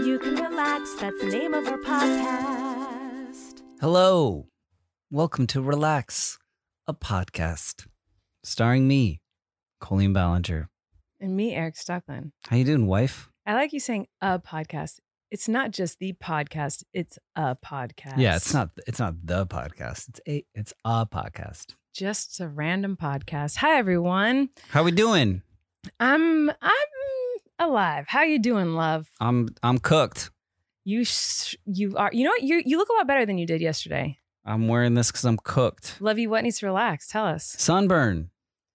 You can relax. That's the name of our podcast. Hello. Welcome to Relax, a podcast starring me, Colleen Ballinger. And me, Eric Stockland. How you doing, wife? I like you saying a podcast. It's not just the podcast, it's a podcast. Yeah, it's not the podcast. It's a podcast. Just a random podcast. Hi everyone. How we doing? I'm alive. How you doing, love? I'm cooked. You are. You know what? You look a lot better than you did yesterday. I'm wearing this because I'm cooked. Lovey, what needs to relax? Tell us. Sunburn.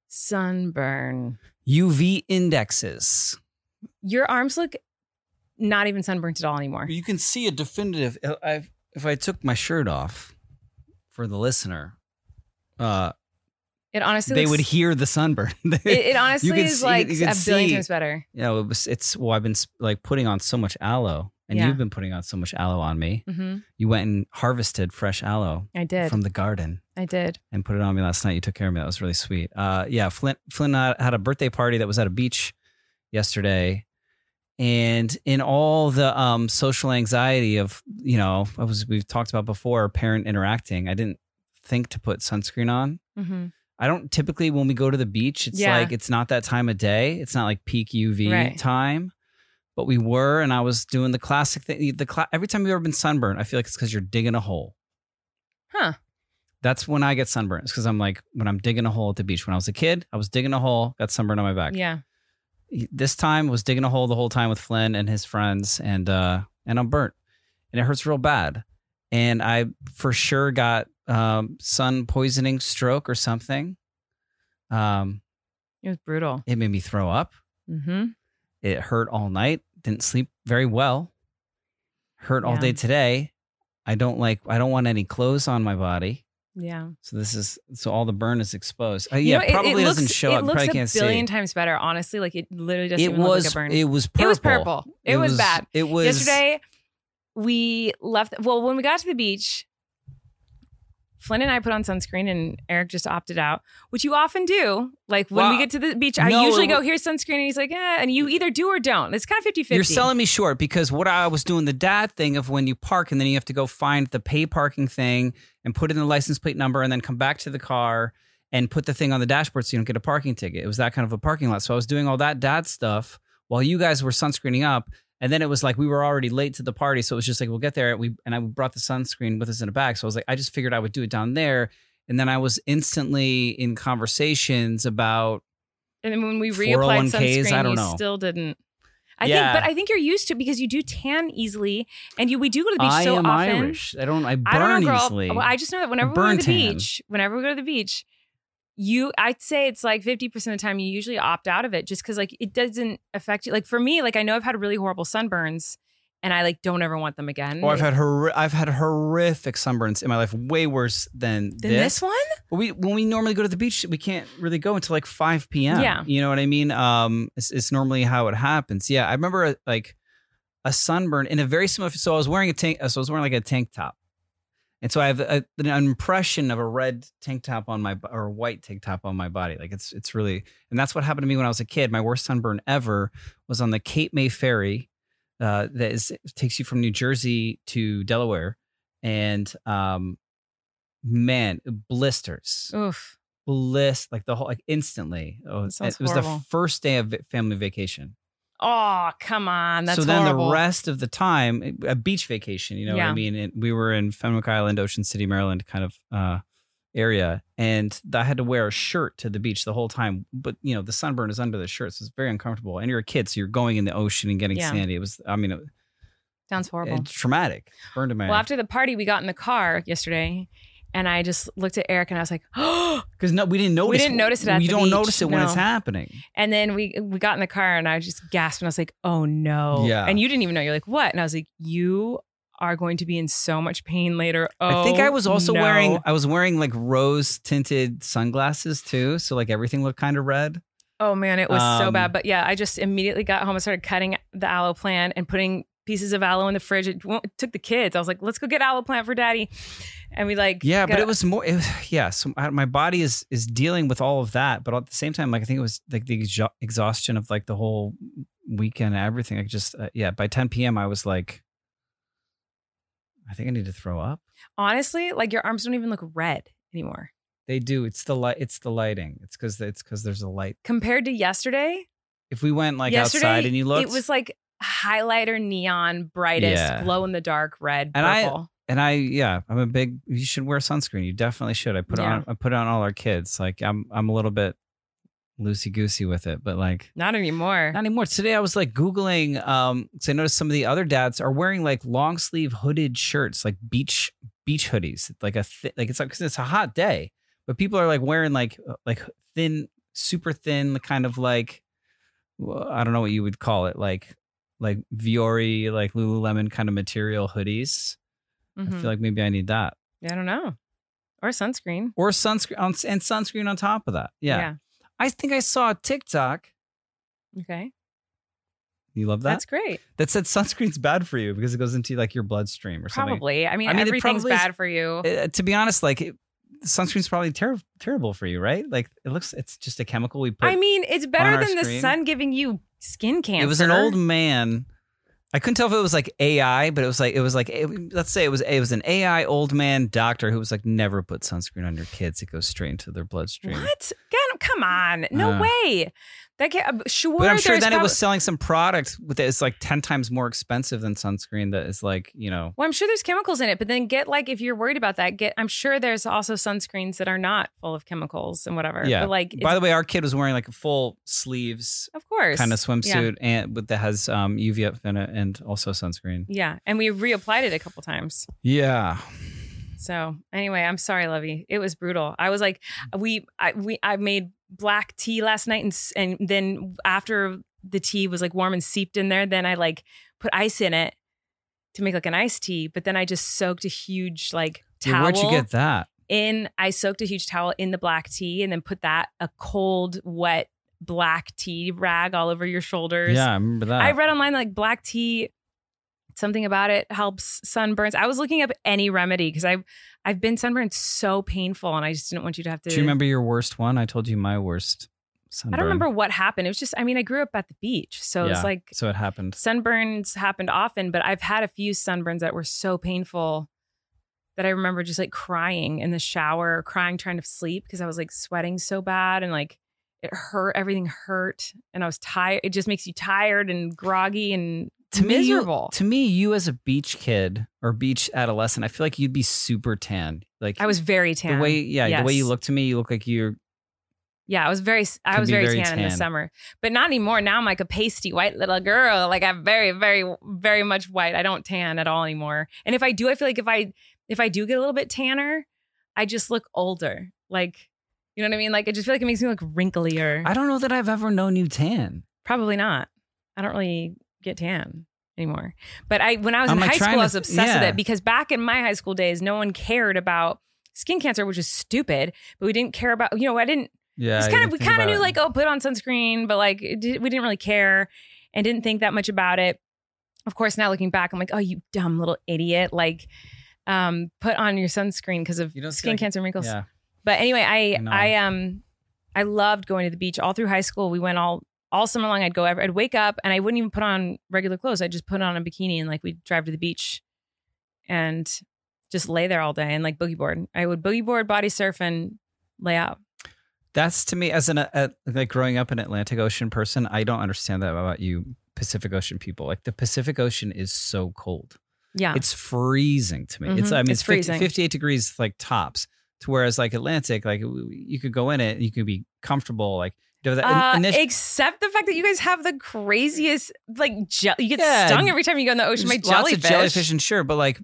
UV indexes. Your arms look not even sunburnt at all anymore. You can see a definitive. If I took my shirt off for the listener, it honestly they would hear the sunburn. It honestly is like a billion times better. Yeah, I've been like putting on so much aloe, and you've been putting on so much aloe on me. Mm-hmm. You went and harvested fresh aloe. I did from the garden. I did, and put it on me last night. You took care of me. That was really sweet. Flynn had a birthday party that was at a beach yesterday. And in all the social anxiety of, we've talked about before, parent interacting, I didn't think to put sunscreen on. Mm-hmm. I don't typically, when we go to the beach, it's like, it's not that time of day. It's not like peak UV time, but we were, and I was doing the classic thing. Every time you've ever been sunburned, I feel like it's because you're digging a hole. Huh. That's when I get sunburned. It's because I'm like, when I'm digging a hole at the beach. When I was a kid, I was digging a hole, got sunburned on my back. Yeah. This time was digging a hole the whole time with Flynn and his friends, and I'm burnt, and it hurts real bad, and I for sure got sun poisoning, stroke or something. It was brutal. It made me throw up. Mm-hmm. It hurt all night. Didn't sleep very well. Hurt all day today. I don't want any clothes on my body. Yeah. So all the burn is exposed. Probably doesn't show up. Probably can't see. It looks a billion times better. Honestly, like it literally doesn't even look like a burn. It was purple. It was purple. It was bad. It was yesterday. We left. Well, when we got to the beach, Flynn and I put on sunscreen, and Eric just opted out, which you often do. Like when we get to the beach, I usually go, here's sunscreen, and he's like, and you either do or don't. It's kind of 50-50. You're selling me short, because what I was doing, the dad thing of when you park and then you have to go find the pay parking thing and put in the license plate number and then come back to the car and put the thing on the dashboard so you don't get a parking ticket. It was that kind of a parking lot. So I was doing all that dad stuff while you guys were sunscreening up. And then it was like we were already late to the party. So it was just like, we'll get there. And I brought the sunscreen with us in a bag. So I was like, I just figured I would do it down there. And then I was instantly in conversations about. And then when we reapplied sunscreen, I don't you know. Still didn't. I think you're used to it because you do tan easily, and we do go to the beach so often. I am Irish. I burn don't know, girl. easily. Well, I just know that whenever we go to the beach, I'd say it's like 50% of the time you usually opt out of it just because like it doesn't affect you. Like for me, like I know I've had really horrible sunburns, and I like don't ever want them again. I've had horrific sunburns in my life, way worse than this one. When we normally go to the beach, we can't really go until like 5 p.m. Yeah, you know what I mean. It's normally how it happens. Yeah, I remember like a sunburn in a very similar. So I was wearing like a tank top, and so I have an impression of a red tank top or white tank top on my body. Like it's really, and that's what happened to me when I was a kid. My worst sunburn ever was on the Cape May ferry. Takes you from New Jersey to Delaware, and man, blisters. Oof. Like the whole, like instantly. It was the first day of family vacation. Oh, come on. That's so then horrible. the rest of the time, a beach vacation, you know what I mean? And we were in Fenwick Island, Ocean City, Maryland kind of area. And I had to wear a shirt to the beach the whole time. But, the sunburn is under the shirt. So it's very uncomfortable. And you're a kid, so you're going in the ocean and getting sandy. It was, sounds horrible. It's traumatic. Burned in my Well, after the party, we got in the car yesterday. And I just looked at Eric and I was like, oh, because we didn't notice. We didn't notice it at the beach. You don't notice it when it's happening. And then we got in the car and I just gasped and I was like, oh no. Yeah. And you didn't even know. You're like, what? And I was like, you are going to be in so much pain later. Oh, I think I was also wearing like rose tinted sunglasses too. So like everything looked kind of red. Oh man, it was so bad. But yeah, I just immediately got home and started cutting the aloe plant and putting pieces of aloe in the fridge. It took the kids. I was like, let's go get aloe plant for daddy. And we like, but it was more, so my body is dealing with all of that. But at the same time, like, I think it was like the exhaustion of like the whole weekend and everything. I just, by 10 p.m. I was like, I think I need to throw up. Honestly, like your arms don't even look red anymore. They do. It's the light. It's the lighting. It's because there's a light. Compared to yesterday. If we went like outside and you looked, it was like highlighter neon, brightest, glow in the dark red, purple. I'm a big. You should wear sunscreen. You definitely should. I put it on all our kids. Like I'm a little bit loosey goosey with it, but like not anymore. Not anymore. Today I was like Googling. So I noticed some of the other dads are wearing like long sleeve hooded shirts, like beach hoodies, like it's like because it's a hot day, but people are like wearing like thin, super thin, kind of like. Well, I don't know what you would call it, like Vuori, like Lululemon kind of material hoodies. I feel like maybe I need that. Yeah, I don't know. Or sunscreen. And sunscreen on top of that. Yeah. I think I saw a TikTok. Okay. You love that? That's great. That said sunscreen's bad for you because it goes into like your bloodstream or something. Probably. I mean everything's bad for you. To be honest, like sunscreen's probably terrible for you, right? Like it's just a chemical we put. I mean, it's better than screen. The sun giving you skin cancer. It was an old man. I couldn't tell if it was like AI, but let's say it was an AI old man doctor who was like, never put sunscreen on your kids. It goes straight into their bloodstream. What? Come on. No way. That can't, sure. But I'm sure then it was selling some product with it's like 10 times more expensive than sunscreen that is like, Well, I'm sure there's chemicals in it, but then if you're worried about that, I'm sure there's also sunscreens that are not full of chemicals and whatever. Yeah. But like, by the way, our kid was wearing like a full sleeves, of course, kind of swimsuit and that has UV in it and also sunscreen. Yeah. And we reapplied it a couple times. Yeah. So anyway, I'm sorry, Lovey. It was brutal. I was like, I made black tea last night, and then after the tea was like warm and seeped in there, then I like put ice in it to make like an iced tea. But then I just soaked a huge like towel. Where'd you get that? I soaked a huge towel in the black tea, and then put a cold, wet black tea rag all over your shoulders. Yeah, I remember that. I read online like black tea. Something about it helps sunburns. I was looking up any remedy because I've been sunburned so painful, and I just didn't want you to have to. Do you remember your worst one? I told you my worst sunburn. I don't remember what happened. It was just, I mean, I grew up at the beach, so it was like. So it happened. Sunburns happened often, but I've had a few sunburns that were so painful that I remember just like crying in the shower, crying trying to sleep because I was like sweating so bad and like it hurt. Everything hurt, and I was tired. It just makes you tired and groggy and. Miserable. To me, you as a beach kid or beach adolescent, I feel like you'd be super tan. Like I was very tan. The way you look to me, you look like you're. Yeah, I was very tan in the summer, but not anymore. Now I'm like a pasty white little girl. Like I'm very, very, very much white. I don't tan at all anymore. And if I do, I feel like if I do get a little bit tanner, I just look older. Like, you know what I mean? Like I just feel like it makes me look wrinklier. I don't know that I've ever known you tan. Probably not. I don't really get tan anymore. But when I was in high school, I was obsessed with it because back in my high school days, no one cared about skin cancer, which is stupid, but we didn't care about, I didn't, we kind of knew like, oh, put on sunscreen, but like we didn't really care and didn't think that much about it. Of course, now looking back, I'm like, oh, you dumb little idiot. Like, put on your sunscreen because of skin cancer wrinkles. Yeah. But anyway, I loved going to the beach all through high school. We went all summer long. I'd wake up and I wouldn't even put on regular clothes. I'd just put on a bikini and like we'd drive to the beach and just lay there all day and like boogie board. I would boogie board, body surf, and lay out. That's to me as like growing up an Atlantic Ocean person, I don't understand that about you Pacific Ocean people. Like the Pacific Ocean is so cold. Yeah. It's freezing to me. Mm-hmm. It's freezing. 58 degrees like tops. To whereas like Atlantic, like you could go in it, you could be comfortable. Like except the fact that you guys have the craziest like you get stung every time you go in the ocean by jellyfish. Lots of jellyfish and sure, but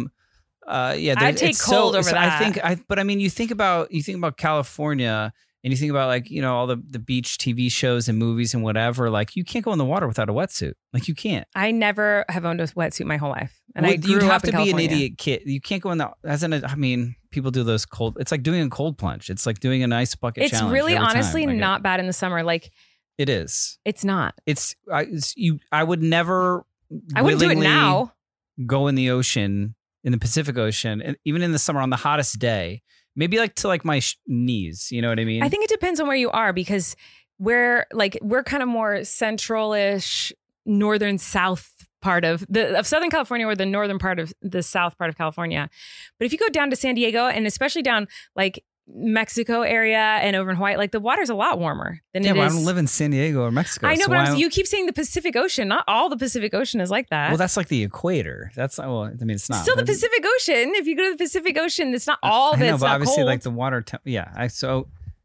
I'd take cold over that. But I mean, you think about California and you think about like all the beach TV shows and movies and whatever. Like you can't go in the water without a wetsuit. Like you can't. I never have owned a wetsuit my whole life, and you'd have to be an idiot kid. You can't go in the people do those cold. It's like doing a cold plunge. It's like doing an ice bucket challenge. It's really honestly not bad in the summer. Like it is. It's not. I would never I wouldn't do it willingly now. go in the ocean, in the Pacific Ocean, and even in the summer on the hottest day, maybe like to like my knees. You know what I mean? I think it depends on where you are because we're kind of more central-ish, northern south part of Southern California or the northern part of the south part of California. But if you go down to San Diego and especially down like Mexico area and over in Hawaii, like the water's a lot warmer than it is. Yeah, but I don't live in San Diego or Mexico. I know, so but you keep saying the Pacific Ocean. Not all the Pacific Ocean is like that. Well, that's like the equator. That's well, I mean, it's not. Still the Pacific Ocean. If you go to the Pacific Ocean, it's not all of it. I know, it's but not obviously, cold. like the water. So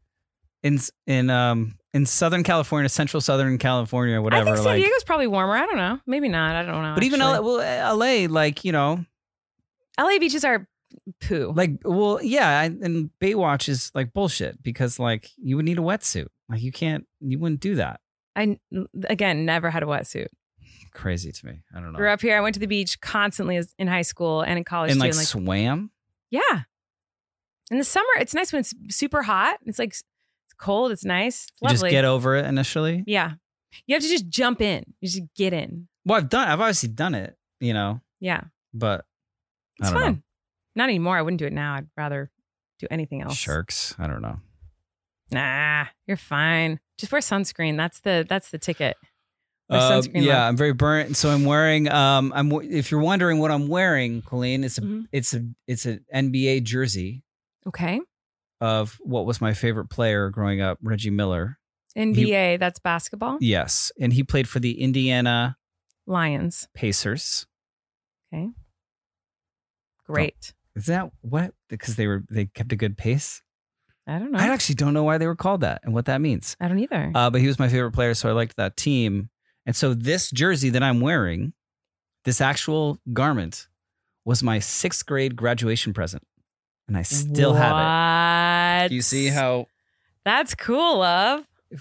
in Southern California, Central Southern California, whatever. I think San like, Diego's probably warmer. I don't know. Maybe not. I don't know. but even LA, like LA beaches are poo. like and Baywatch is like bullshit because like you would need a wetsuit. Like you wouldn't do that. I again never had a wetsuit. Crazy to me. I don't know. Grew up here. I went to the beach constantly in high school and in college And too. like swam. Yeah. In the summer, it's nice when it's super hot. It's like it's cold. It's nice. It's You lovely. just get over it initially. Yeah. You have to just jump in. You just get in. Well, I've obviously done it, Yeah. but It's I don't fun. know. Not anymore. I wouldn't do it now. I'd rather do anything else. Sharks. I don't know. Nah, you're fine. Just wear sunscreen. That's the ticket. Wear sunscreen. Yeah, love. I'm very burnt. So I'm wearing. If you're wondering what I'm wearing, Colleen, it's an NBA jersey Okay. of what was my favorite player growing up, Reggie Miller. NBA, that's basketball. Yes, and he played for the Indiana Lions. Pacers. Okay. Great. Is that what? Because they kept a good pace. I don't know. I actually don't know why they were called that and what that means. I don't either. But he was my favorite player, so I liked that team. And so this jersey that I'm wearing, this actual garment, was my 6th grade graduation present. And I still have it. Do you see how? That's cool, love.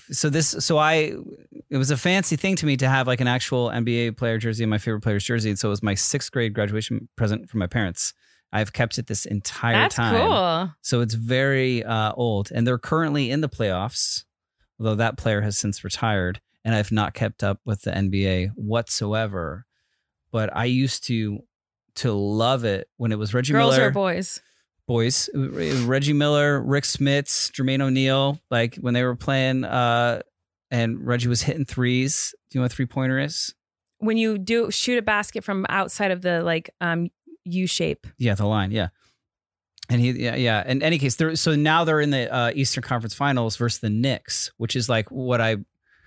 It was a fancy thing to me to have like an actual NBA player jersey and my favorite player's jersey. And so it was my 6th grade graduation present from my parents. I've kept it this entire time. That's cool. So it's very old. And they're currently in the playoffs, although that player has since retired. And I've not kept up with the NBA whatsoever. But I used to love it when it was Reggie Miller. Girls or boys? Boys. Reggie Miller, Rick Smits, Jermaine O'Neal, like when they were playing and Reggie was hitting threes. Do you know what a 3-pointer is? When you shoot a basket from outside of the U shape. Yeah, the line. Yeah. And In any case, so now they're in the Eastern Conference Finals versus the Knicks, which is like what I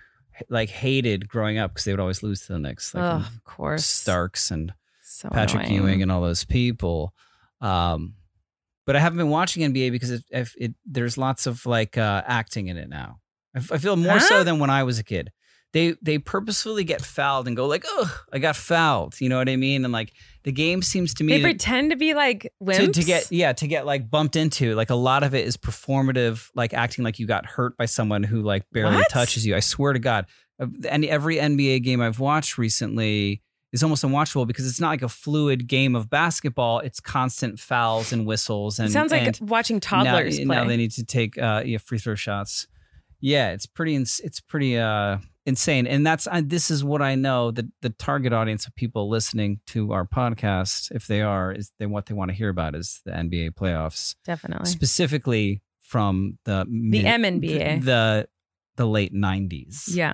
hated growing up because they would always lose to the Knicks. Like Of course. Starks and So Patrick annoying. Ewing and all those people. But I haven't been watching NBA because there's lots of acting in it now. I feel more so than when I was a kid. They purposefully get fouled and go like, "Oh, I got fouled." You know what I mean? And like the game seems to me They pretend to be like wimps. to get like bumped into. Like a lot of it is performative, like acting like you got hurt by someone who like barely What? touches you. I swear to God. And every NBA game I've watched recently is almost unwatchable because it's not like a fluid game of basketball. It's constant fouls and whistles. And It sounds like watching toddlers play. Now they need to take free throw shots. Yeah, it's pretty insane. And this is what I know that the target audience of people listening to our podcast, if they are, what they want to hear about is the NBA playoffs. Definitely. Specifically from the MNBA. The late 90s. Yeah.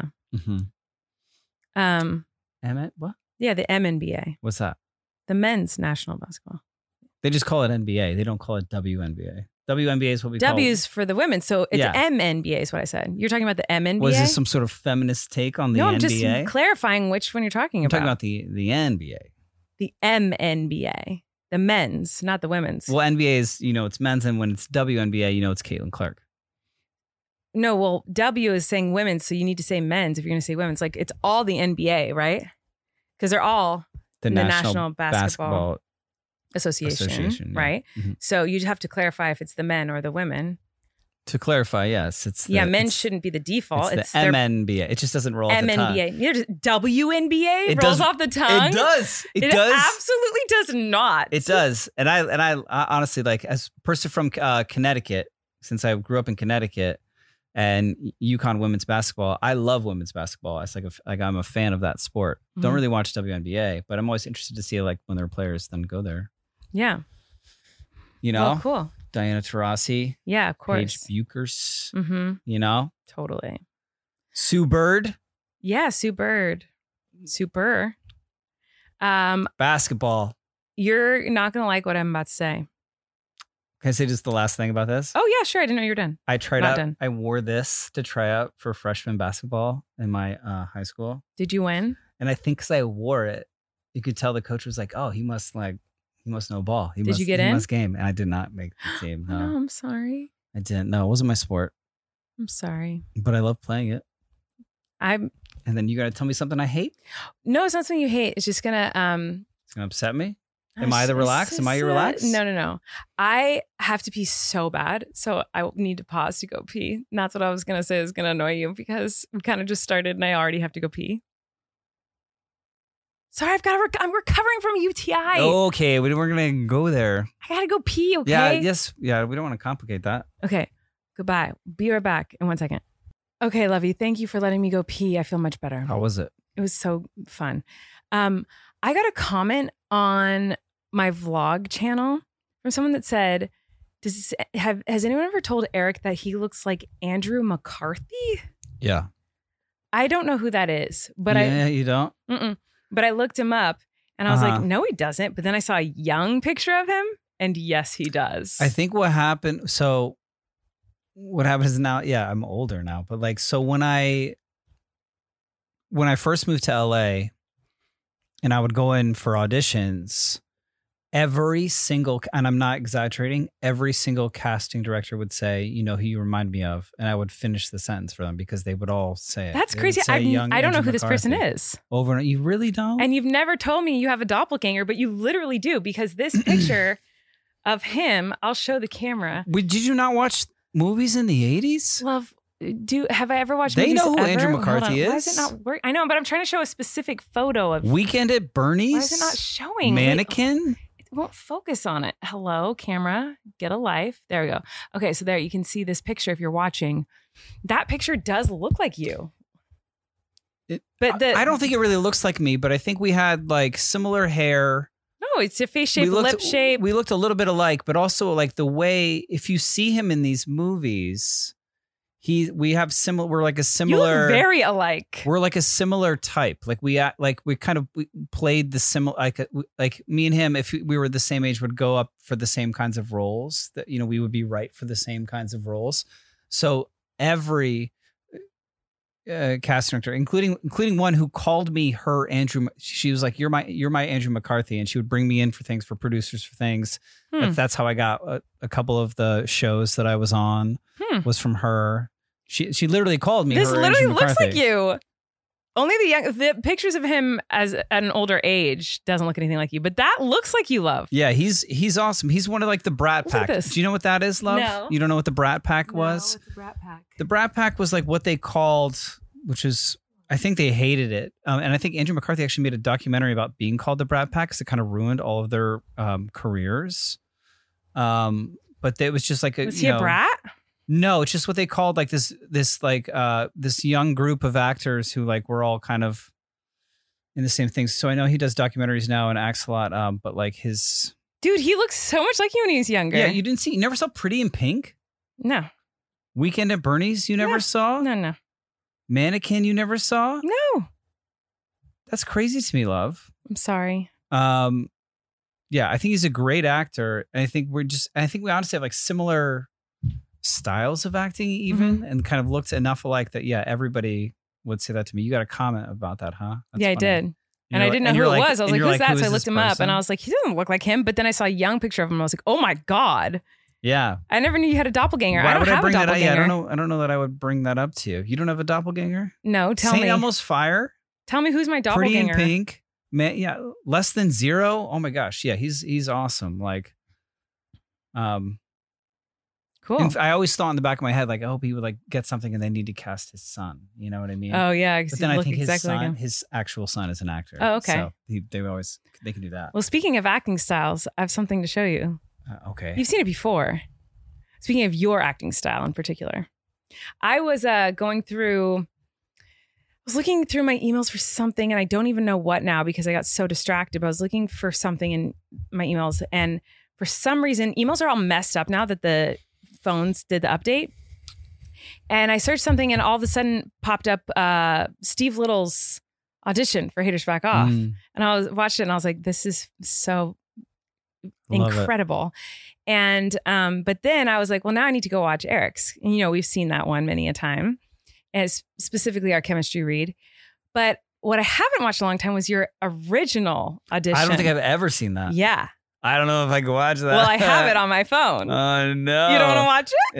Mm-hmm. What? Yeah, the MNBA. What's that? The men's national basketball. They just call it NBA. They don't call it WNBA. WNBA is what we call it. W's for the women. So it's Yeah. MNBA is what I said. You're talking about the MNBA? Was this some sort of feminist take on the no, NBA? I'm just clarifying which one you're talking I'm about. talking about the NBA. The MNBA. The men's, not the women's. Well, NBA is, it's men's, and when it's WNBA, it's Caitlin Clark. No, well, W is saying women's, so you need to say men's if you're going to say women's. Like, it's all the NBA, right? Because they're all The in the National National Basketball Association, yeah. right? Mhm. So you just have to clarify if it's the men or the women. To clarify, yes, it's Men shouldn't be the default. It's the their MNBA. It just doesn't roll off the tongue. MNBA. WNBA It rolls does- off the tongue. It does. It It does. absolutely does not. It does. And I honestly, like, as a person from Connecticut, since I grew up in Connecticut, and UConn women's basketball. I love women's basketball. It's like I'm a fan of that sport. Don't really watch WNBA, but I'm always interested to see like when their players then go there. Yeah. You know? Well, cool. Diana Taurasi. Yeah, of course. Paige Buchers. Mm-hmm. You know? Totally. Sue Bird. Yeah, Sue Bird. Super. Basketball. You're not going to like what I'm about to say. Can I say just the last thing about this? Oh, yeah, sure. I didn't know you were done. I tried Not out. done. I wore this to try out for freshman basketball in my high school. Did you win? And I think because I wore it, you could tell the coach was like, "Oh, he must know ball. Did you get in? He must game." And I did not make the team. No, No, I'm sorry. I didn't. No, it wasn't my sport. I'm sorry. But I love playing it. I'm. And then you got to tell me something I hate. No, it's not something you hate. It's just gonna. It's gonna upset me. Am I the relaxed? Am I your relaxed? No. I have to pee so bad, so I need to pause to go pee. And that's what I was gonna say is gonna annoy you because we kind of just started and I already have to go pee. Sorry, I'm recovering from UTI. Okay, we weren't gonna go there. I gotta go pee. Okay. Yeah. Yes. Yeah. We don't want to complicate that. Okay. Goodbye. Be right back in 1 second. Okay, Lovey. Thank you for letting me go pee. I feel much better. How was it? It was so fun. I got a comment on my vlog channel from someone that said, has anyone ever told Eric that he looks like Andrew McCarthy? Yeah. I don't know who that is, but you don't. But I looked him up and I was like, no, he doesn't. But then I saw a young picture of him and yes, he does. I think what happened. So what happens is now, yeah, I'm older now, but like, so when I first moved to LA and I would go in for auditions, every single, and I'm not exaggerating, every single casting director would say, you know, who you remind me of. And I would finish the sentence for them because they would all say it. That's They crazy. would say I don't know Andrew who this person McCarthy. is. Over and you really don't? And you've never told me you have a doppelganger, but you literally do because this picture of him, I'll show the camera. Did you not watch movies in the 80s? Love, have I ever watched They movies know who ever? Andrew Hold on. McCarthy Why is. is it not work? I know, but I'm trying to show a specific photo of Weekend at Bernie's? Why is it not showing? Mannequin? It won't focus on it. Hello, camera, get a life. There we go. Okay, so there you can see this picture if you're watching. That picture does look like you. I don't think it really looks like me, but I think we had like similar hair. No, it's a face shape, lip shape. We looked a little bit alike, but also like the way, if you see him in these movies, we have similar. We're like a similar. You look very alike. We're like a similar type. Like we played the similar. Like me and him, if we were the same age, would go up for the same kinds of roles. That we would be right for the same kinds of roles. So every casting director, including one who called me her Andrew. She was like, "You're my Andrew McCarthy," and she would bring me in for things, for producers for things. That's how I got a couple of the shows that I was on. Was from her. She literally called me. This her literally Andrew looks McCarthy. like you. Only the pictures of him at an older age doesn't look anything like you, but that looks like you, Love. Yeah, he's awesome. He's one of like the Brat Look at Pack. this. Do you know what that is, Love? No. You don't know what the Brat Pack was? What's the Brat Pack? The Brat Pack was like what they called, which is, I think they hated it. And I think Andrew McCarthy actually made a documentary about being called the Brat Pack because it kind of ruined all of their careers. But it was just like Was he a brat? No, it's just what they called like this young group of actors who like were all kind of in the same things. So I know he does documentaries now and acts a lot. But like his Dude, he looks so much like you when he was younger. Yeah, you never saw Pretty in Pink? No. Weekend at Bernie's you never saw? No. Mannequin you never saw? No. That's crazy to me, Love. I'm sorry. Yeah, I think he's a great actor. And I think we honestly have like similar styles of acting even and kind of looked enough alike that everybody would say that to me. You got a comment about that, huh? That's yeah, funny. I did. And I didn't know who it was. I was like, who's that? So I looked him up and I was like, he doesn't look like him. But then I saw a young picture of him. I was like, oh my God. Yeah. I never knew you had a doppelganger. Why I don't would have bring a that up? doppelganger. Yeah, I don't know that I would bring that up to you. You don't have a doppelganger? No, tell St. me. Elmo's Fire? Tell me who's my Pretty doppelganger. in Pink. Man, yeah, Less Than Zero. Oh my gosh. Yeah, he's awesome. Like, cool. and I always thought in the back of my head, like, I hope he would like get something and they need to cast his son. You know what I mean? Oh yeah. But then I think exactly his actual son is an actor. Oh, okay. So they can do that. Well, speaking of acting styles, I have something to show you. Okay. You've seen it before. Speaking of your acting style in particular. I was going through. I was looking through my emails for something, and I don't even know what now because I got so distracted. But I was looking for something in my emails, and for some reason, emails are all messed up now that the phones did the update. And I searched something, and all of a sudden popped up Steve Little's audition for Haters Back Off. And I watched it, and I was like, "This is so incredible." And but then I was like, "Well, now I need to go watch Eric's." And we've seen that one many a time, and it's specifically our chemistry read. But what I haven't watched in a long time was your original audition. I don't think I've ever seen that. Yeah. I don't know if I can watch that. Well, I have it on my phone. Oh, no. You don't want to watch it?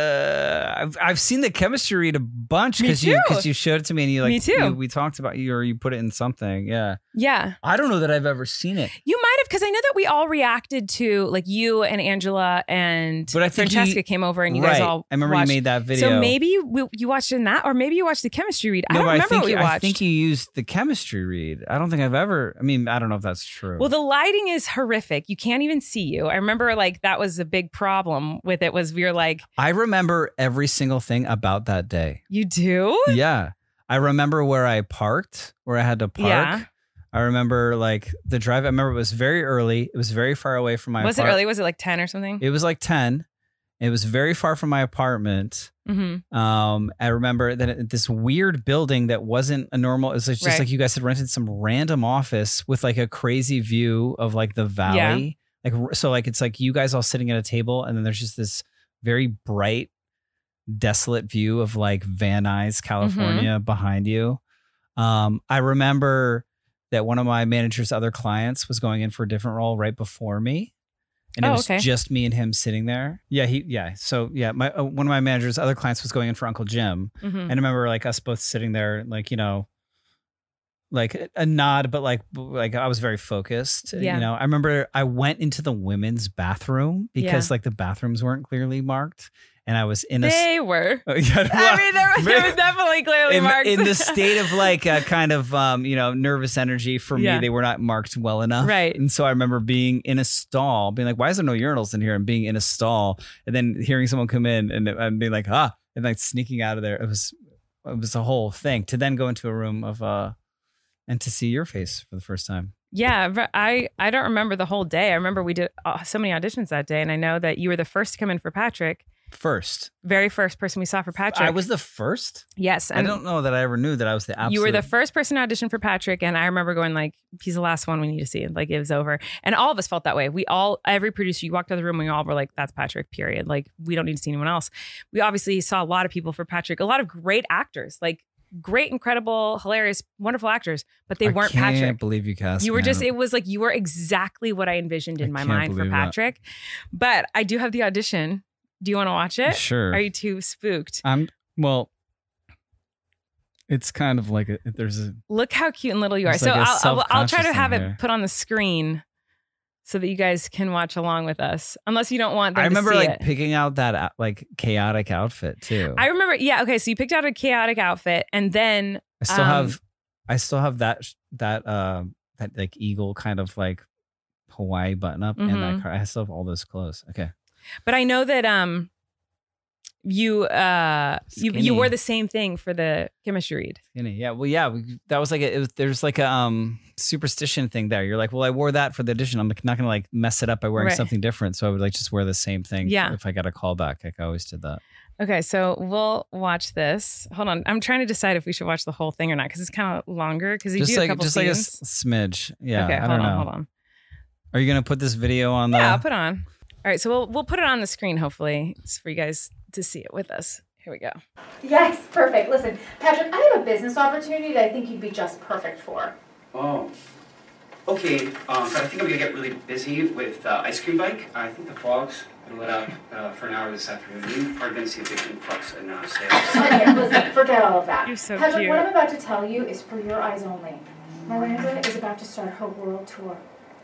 I've seen the chemistry read a bunch Me because too. you showed it to me and you like Me too. we talked about you or you put it in something. Yeah. Yeah. I don't know that I've ever seen it. You might have, because I know that we all reacted to like you and Angela and But I think Francesca came over and you guys all I remember watched. you made that video. So maybe you watched it in that, or maybe you watched the chemistry read. I don't remember what we watched. I think you used the chemistry read. I don't think I've ever. I mean, I don't know if that's true. Well, the lighting is horrific. You can't even see you. I remember like that was a big problem with it. Was we were like, I remember every single thing about that day. You do? Yeah, I remember where I parked, where I had to park. Yeah. I remember like the drive. I remember it was very early. It was very far away from my Was apartment. it early? Was it like 10 or something? It was like 10. It was very far from my apartment. Mm-hmm. I remember that this weird building that wasn't a normal. It was just Right. like you guys had rented some random office with like a crazy view of like the valley. Like so, like it's like you guys all sitting at a table, and then there's just this very bright, desolate view of like Van Nuys, California, behind you. I remember that one of my manager's other clients was going in for a different role right before me. And it was just me and him sitting there. Yeah. So yeah, my one of my manager's other clients was going in for Uncle Jim. Mm-hmm. And I remember like us both sitting there, like, like a nod, but like I was very focused. Yeah. I remember I went into the women's bathroom because like the bathrooms weren't clearly marked. And I was in They were. Oh, yeah, I mean, there was definitely clearly marked. in the state of like a kind of nervous energy for me. They were not marked well enough, right? And so I remember being in a stall, being like, "Why is there no urinals in here?" And being in a stall, and then hearing someone come in and being like, and like sneaking out of there. It was a whole thing to then go into a room of and to see your face for the first time. Yeah, but I don't remember the whole day. I remember we did so many auditions that day, and I know that you were the first to come in for Patrick. Very first person we saw for Patrick. I was the first? Yes. I don't know that I ever knew that I was the absolute. You were the first person to audition for Patrick. And I remember going like, he's the last one we need to see. Like it was over. And all of us felt that way. Every producer, you walked out of the room and we all were like, that's Patrick, period. Like we don't need to see anyone else. We obviously saw a lot of people for Patrick, a lot of great actors, like great, incredible, hilarious, wonderful actors, but they weren't Patrick. I can't believe you cast You were me. it was like, you were exactly what I envisioned in my mind for Patrick. But I do have the audition. Do you want to watch it? Sure. Are you too spooked? It's kind of like look how cute and little you are. So like I'll try to have here. it put on the screen so that you guys can watch along with us. Unless you don't want them I remember to see like picking out that like chaotic outfit too. I remember. Yeah. Okay. So you picked out a chaotic outfit, and then I still have that like eagle kind of like Hawaii button up and that car. I still have all those clothes. Okay. But I know that you wore the same thing for the chemistry read. Skinny. Yeah. Well, yeah. That was like there's like a superstition thing there. You're like, well, I wore that for the audition. I'm not gonna like mess it up by wearing something different. So I would like just wear the same thing. Yeah. If I got a call back, like I always did that. Okay, so we'll watch this. Hold on, I'm trying to decide if we should watch the whole thing or not because it's kind of longer. Because you do a couple just scenes. like a smidge. Yeah. Okay. I don't know. Hold on. Are you gonna put this video on the? Yeah, I'll put on. All right, so we'll put it on the screen, hopefully, just for you guys to see it with us. Here we go. Yes, perfect. Listen, Patrick, I have a business opportunity that I think you'd be just perfect for. Oh. Okay, but I think I'm going to get really busy with Ice Cream Bike. I think the fog's going to let up for an hour this afternoon. You are going to see a big influx in sales. Yeah, listen, forget all of that. You're so Patrick, cute. what I'm about to tell you is for your eyes only. Miranda is about to start her world tour.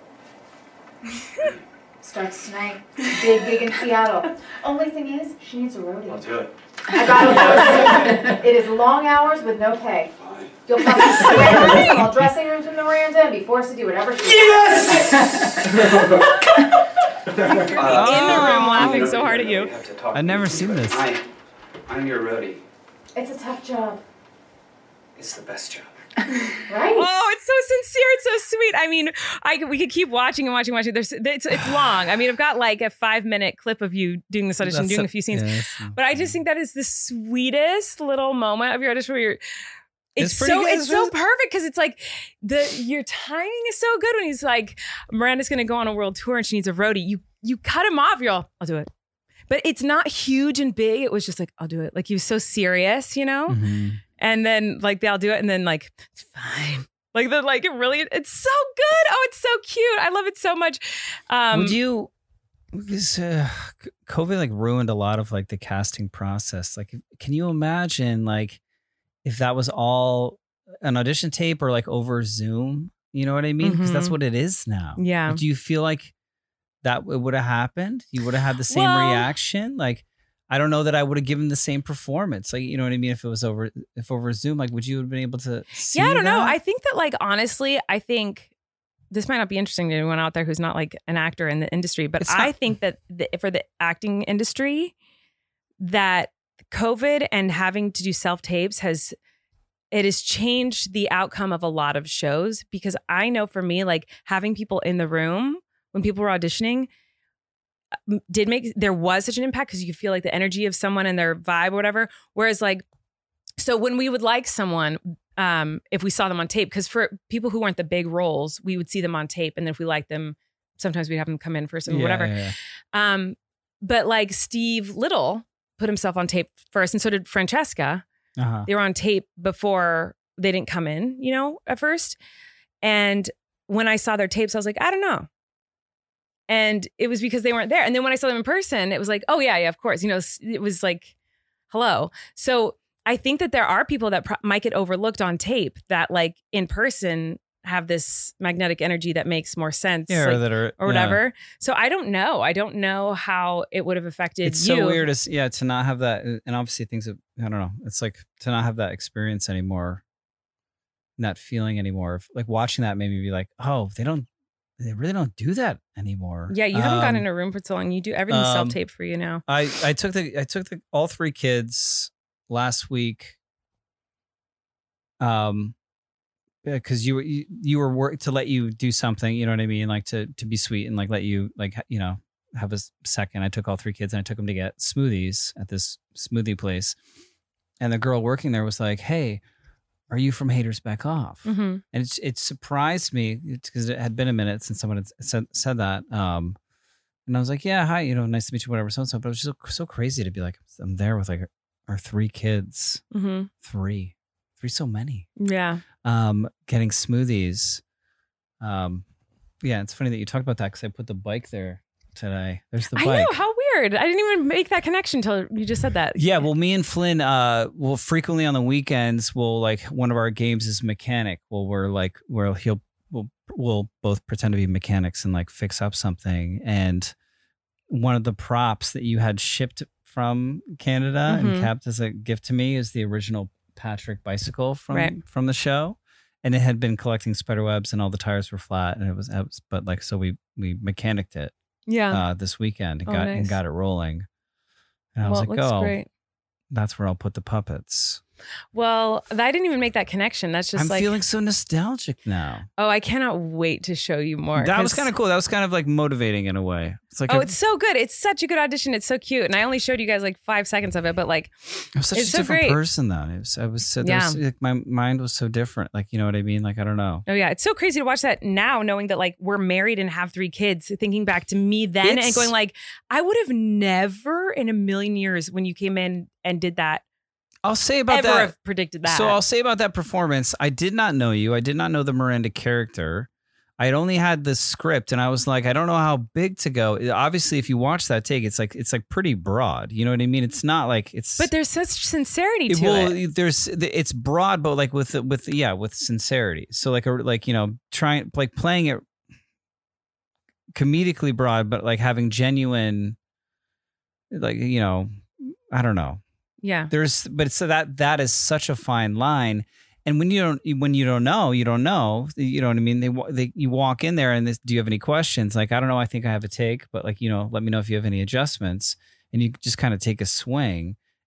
Starts tonight. Big gig in Seattle. Only thing is, she needs a roadie. I'll do it. I got it. It is long hours with no pay. Fine. You'll probably swear in small dressing rooms with Miranda and be forced to do whatever she Yes! In the room laughing so hard at you. I've never seen this. Hi. I'm your roadie. It's a tough job. It's the best job. Right? Oh, it's so sincere. It's so sweet. I mean, we could keep watching and watching. It's long. I mean, I've got like a 5-minute clip of you doing this audition, doing a few scenes. But I just think that is the sweetest little moment of your audition where you're. It's so perfect because it's like your timing is so good when he's like, Miranda's going to go on a world tour and she needs a roadie. You cut him off. You're all, I'll do it. But it's not huge and big. It was just like, I'll do it. Like he was so serious, you know? Mm-hmm. And then like they'll do it and then like, it's fine. Like it really, it's so good. Oh, it's so cute. I love it so much. Because COVID like ruined a lot of like the casting process. Like, can you imagine like if that was all an audition tape or like over Zoom? You know what I mean? Because that's what it is now. Yeah. Like, do you feel like that would have happened? You would have had the same reaction? Like, I don't know that I would have given the same performance. Like, you know what I mean? If it was over Zoom, like, would you have been able to see I don't know. that? I think that like, honestly, I think this might not be interesting to anyone out there who's not like an actor in the industry, but I think that for the acting industry, that COVID and having to do self-tapes has changed the outcome of a lot of shows. Because I know for me, like having people in the room when people were auditioning there was such an impact because you could feel like the energy of someone and their vibe or whatever. Whereas like, so when we would like someone, if we saw them on tape, because for people who weren't the big roles, we would see them on tape. And then if we liked them, sometimes we'd have them come in for some whatever. Yeah. But like Steve Little put himself on tape first and so did Francesca. Uh-huh. They were on tape before they didn't come in, you know, at first. And when I saw their tapes, I was like, I don't know. And it was because they weren't there. And then when I saw them in person, it was like, oh yeah, of course. You know, it was like, hello. So I think that there are people that might get overlooked on tape that like in person have this magnetic energy that makes more sense. Yeah, like, or whatever. So I don't know. I don't know how it would have affected it's you. It's so weird to not have that. And obviously things that, I don't know. It's like to not have that experience anymore, not feeling anymore. Like watching that made me be like, oh, they really don't do that anymore. Yeah, you haven't gotten in a room for so long. You do everything self-tape for you now. I took all 3 kids last week. Because you were work to let you do something, you know what I mean, like to be sweet and like let you like, you know, have a second. I took all 3 kids and I took them to get smoothies at this smoothie place, and the girl working there was like, "Hey, are you from Haters Back Off?" Mm-hmm. And it surprised me because it had been a minute since someone had said that. And I was like, "Yeah, hi, you know, nice to meet you, whatever." So but it was just so crazy to be like, I'm there with like our 3 kids, 3, so many, yeah. Getting smoothies. Yeah, it's funny that you talked about that because I put the bike there today. There's the bike. I know, how weird. I didn't even make that connection until you just said that. Yeah, well, me and Flynn will frequently on the weekends, we'll like, one of our games is mechanic. Well, we'll both pretend to be mechanics and like fix up something. And one of the props that you had shipped from Canada and kept as a gift to me is the original Patrick bicycle from the show. And it had been collecting spider webs and all the tires were flat and it was but like, so we mechanicked it. Yeah. This weekend and got it rolling. And I was like, great. That's where I'll put the puppets. Well, I didn't even make that connection. That's just I'm feeling so nostalgic now. Oh, I cannot wait to show you more. That was kind of cool. That was kind of like motivating in a way. It's like, it's so good. It's such a good audition. It's so cute. And I only showed you guys like 5 seconds of it, but like, I was such a different person then. Like, my mind was so different. Like, you know what I mean? Like, I don't know. Oh yeah. It's so crazy to watch that now, knowing that like we're married and have 3 kids, thinking back to me then and going like, I would have never in a million years when you came in and did that. I'll say about that. Have predicted that. So I'll say about that performance. I did not know you. I did not know the Miranda character. I had only had the script, and I was like, I don't know how big to go. Obviously, if you watch that take, it's like pretty broad. You know what I mean? It's not like it's. But there's such sincerity to it. It's broad, but like with sincerity. So like you know, trying like playing it comedically broad, but like having genuine, like, you know, I don't know. Yeah. So that is such a fine line. And when you don't know, you don't know. You know what I mean? You walk in there and do you have any questions? Like, I don't know. I think I have a take, but like, you know, let me know if you have any adjustments. And you just kind of take a swing.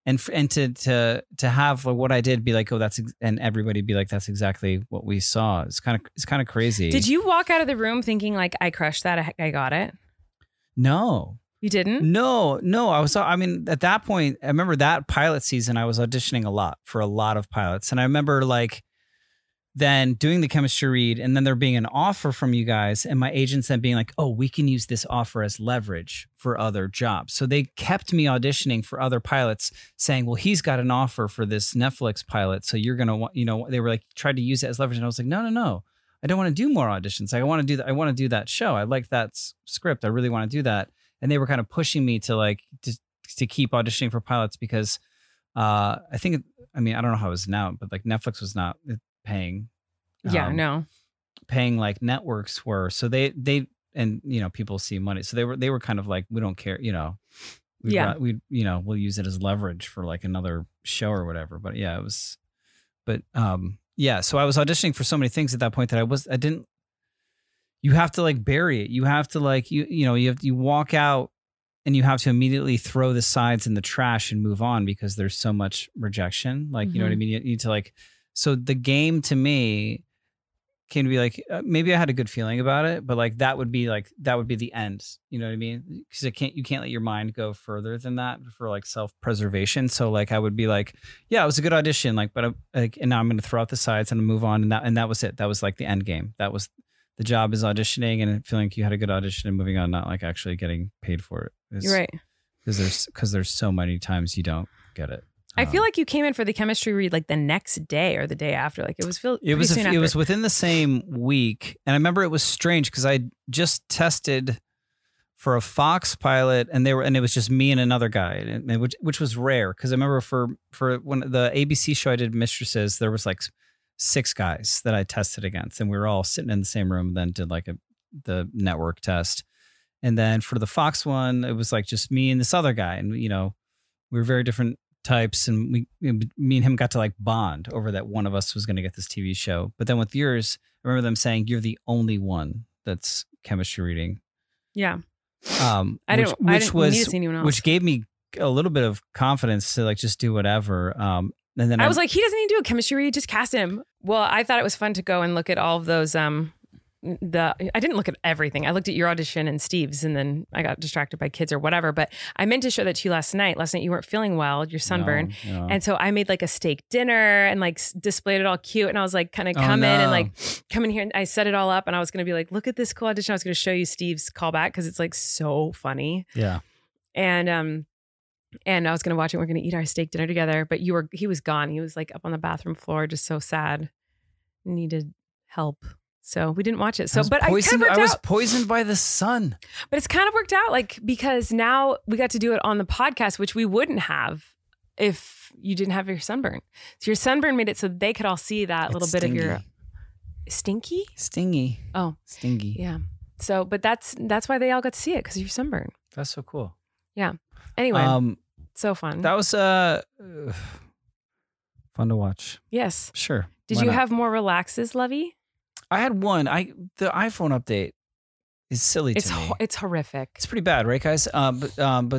and to have like what I did be like, oh, and everybody be like, that's exactly what we saw. It's kind of crazy. Did you walk out of the room thinking like, I crushed that, I got it? No. You didn't? No. I mean, at that point, I remember that pilot season, I was auditioning a lot for a lot of pilots. And I remember like then doing the chemistry read and then there being an offer from you guys and my agents then being like, oh, we can use this offer as leverage for other jobs. So they kept me auditioning for other pilots saying, well, he's got an offer for this Netflix pilot. So you're going to want, they were like, tried to use it as leverage. And I was like, no. I don't want to do more auditions. I want to do that. I want to do that show. I like that script. I really want to do that. And they were kind of pushing me to like to keep auditioning for pilots because I don't know how it is now, but like Netflix was not paying. Paying like networks were. So they and people see money. So they were kind of like, we don't care. We'll use it as leverage for like another show or whatever. But yeah, it was. But so I was auditioning for so many things at that point that you have to like bury it. You have to like, you walk out and you have to immediately throw the sides in the trash and move on because there's so much rejection. Like, you know what I mean? You need to like, so the game to me came to be like, maybe I had a good feeling about it, but like, that would be the end. You know what I mean? Cause you can't let your mind go further than that for like self-preservation. So like, I would be like, yeah, it was a good audition. Like, but and now I'm going to throw out the sides and move on. And that was it. That was like the end game. That was, the job is auditioning and feeling like you had a good audition and moving on, not like actually getting paid for it. You're right. Because there's so many times you don't get it. I feel like you came in for the chemistry read like the next day or the day after. Like it was within the same week. And I remember it was strange because I just tested for a Fox pilot and it was just me and another guy, which was rare. Cause I remember for when the ABC show I did, Mistresses, there was like 6 guys that I tested against and we were all sitting in the same room, then did like the network test. And then for the Fox one, it was like just me and this other guy. And, we were very different types. And me and him got to like bond over that one of us was going to get this TV show. But then with yours, I remember them saying, you're the only one that's chemistry reading. Yeah. I didn't need to see anyone else. Which gave me a little bit of confidence to like just do whatever. And then I was like, he doesn't need to do a chemistry read, just cast him. Well, I thought it was fun to go and look at all of those. I didn't look at everything. I looked at your audition and Steve's, and then I got distracted by kids or whatever. But I meant to show that to you last night. Last night you weren't feeling well, your sunburn. No. And so I made like a steak dinner and like displayed it all cute. And I was like, kind of come in here. And I set it all up and I was going to be like, look at this cool audition. I was going to show you Steve's callback because it's like so funny. Yeah. And I was going to watch it. We're going to eat our steak dinner together. But he was gone. He was like up on the bathroom floor, just so sad. Needed help. So we didn't watch it. So, I was poisoned by the sun. But it's kind of worked out, like, because now we got to do it on the podcast, which we wouldn't have if you didn't have your sunburn. So your sunburn made it so they could all see that little bit of your stinky. Oh, stingy. Yeah. So, but that's why they all got to see it, because of your sunburn. That's so cool. Yeah. Anyway, so fun. That was fun to watch. Yes. Sure. Did you have more relaxes, Lovey? I had one. The iPhone update is silly to me. It's horrific. It's pretty bad, right, guys? But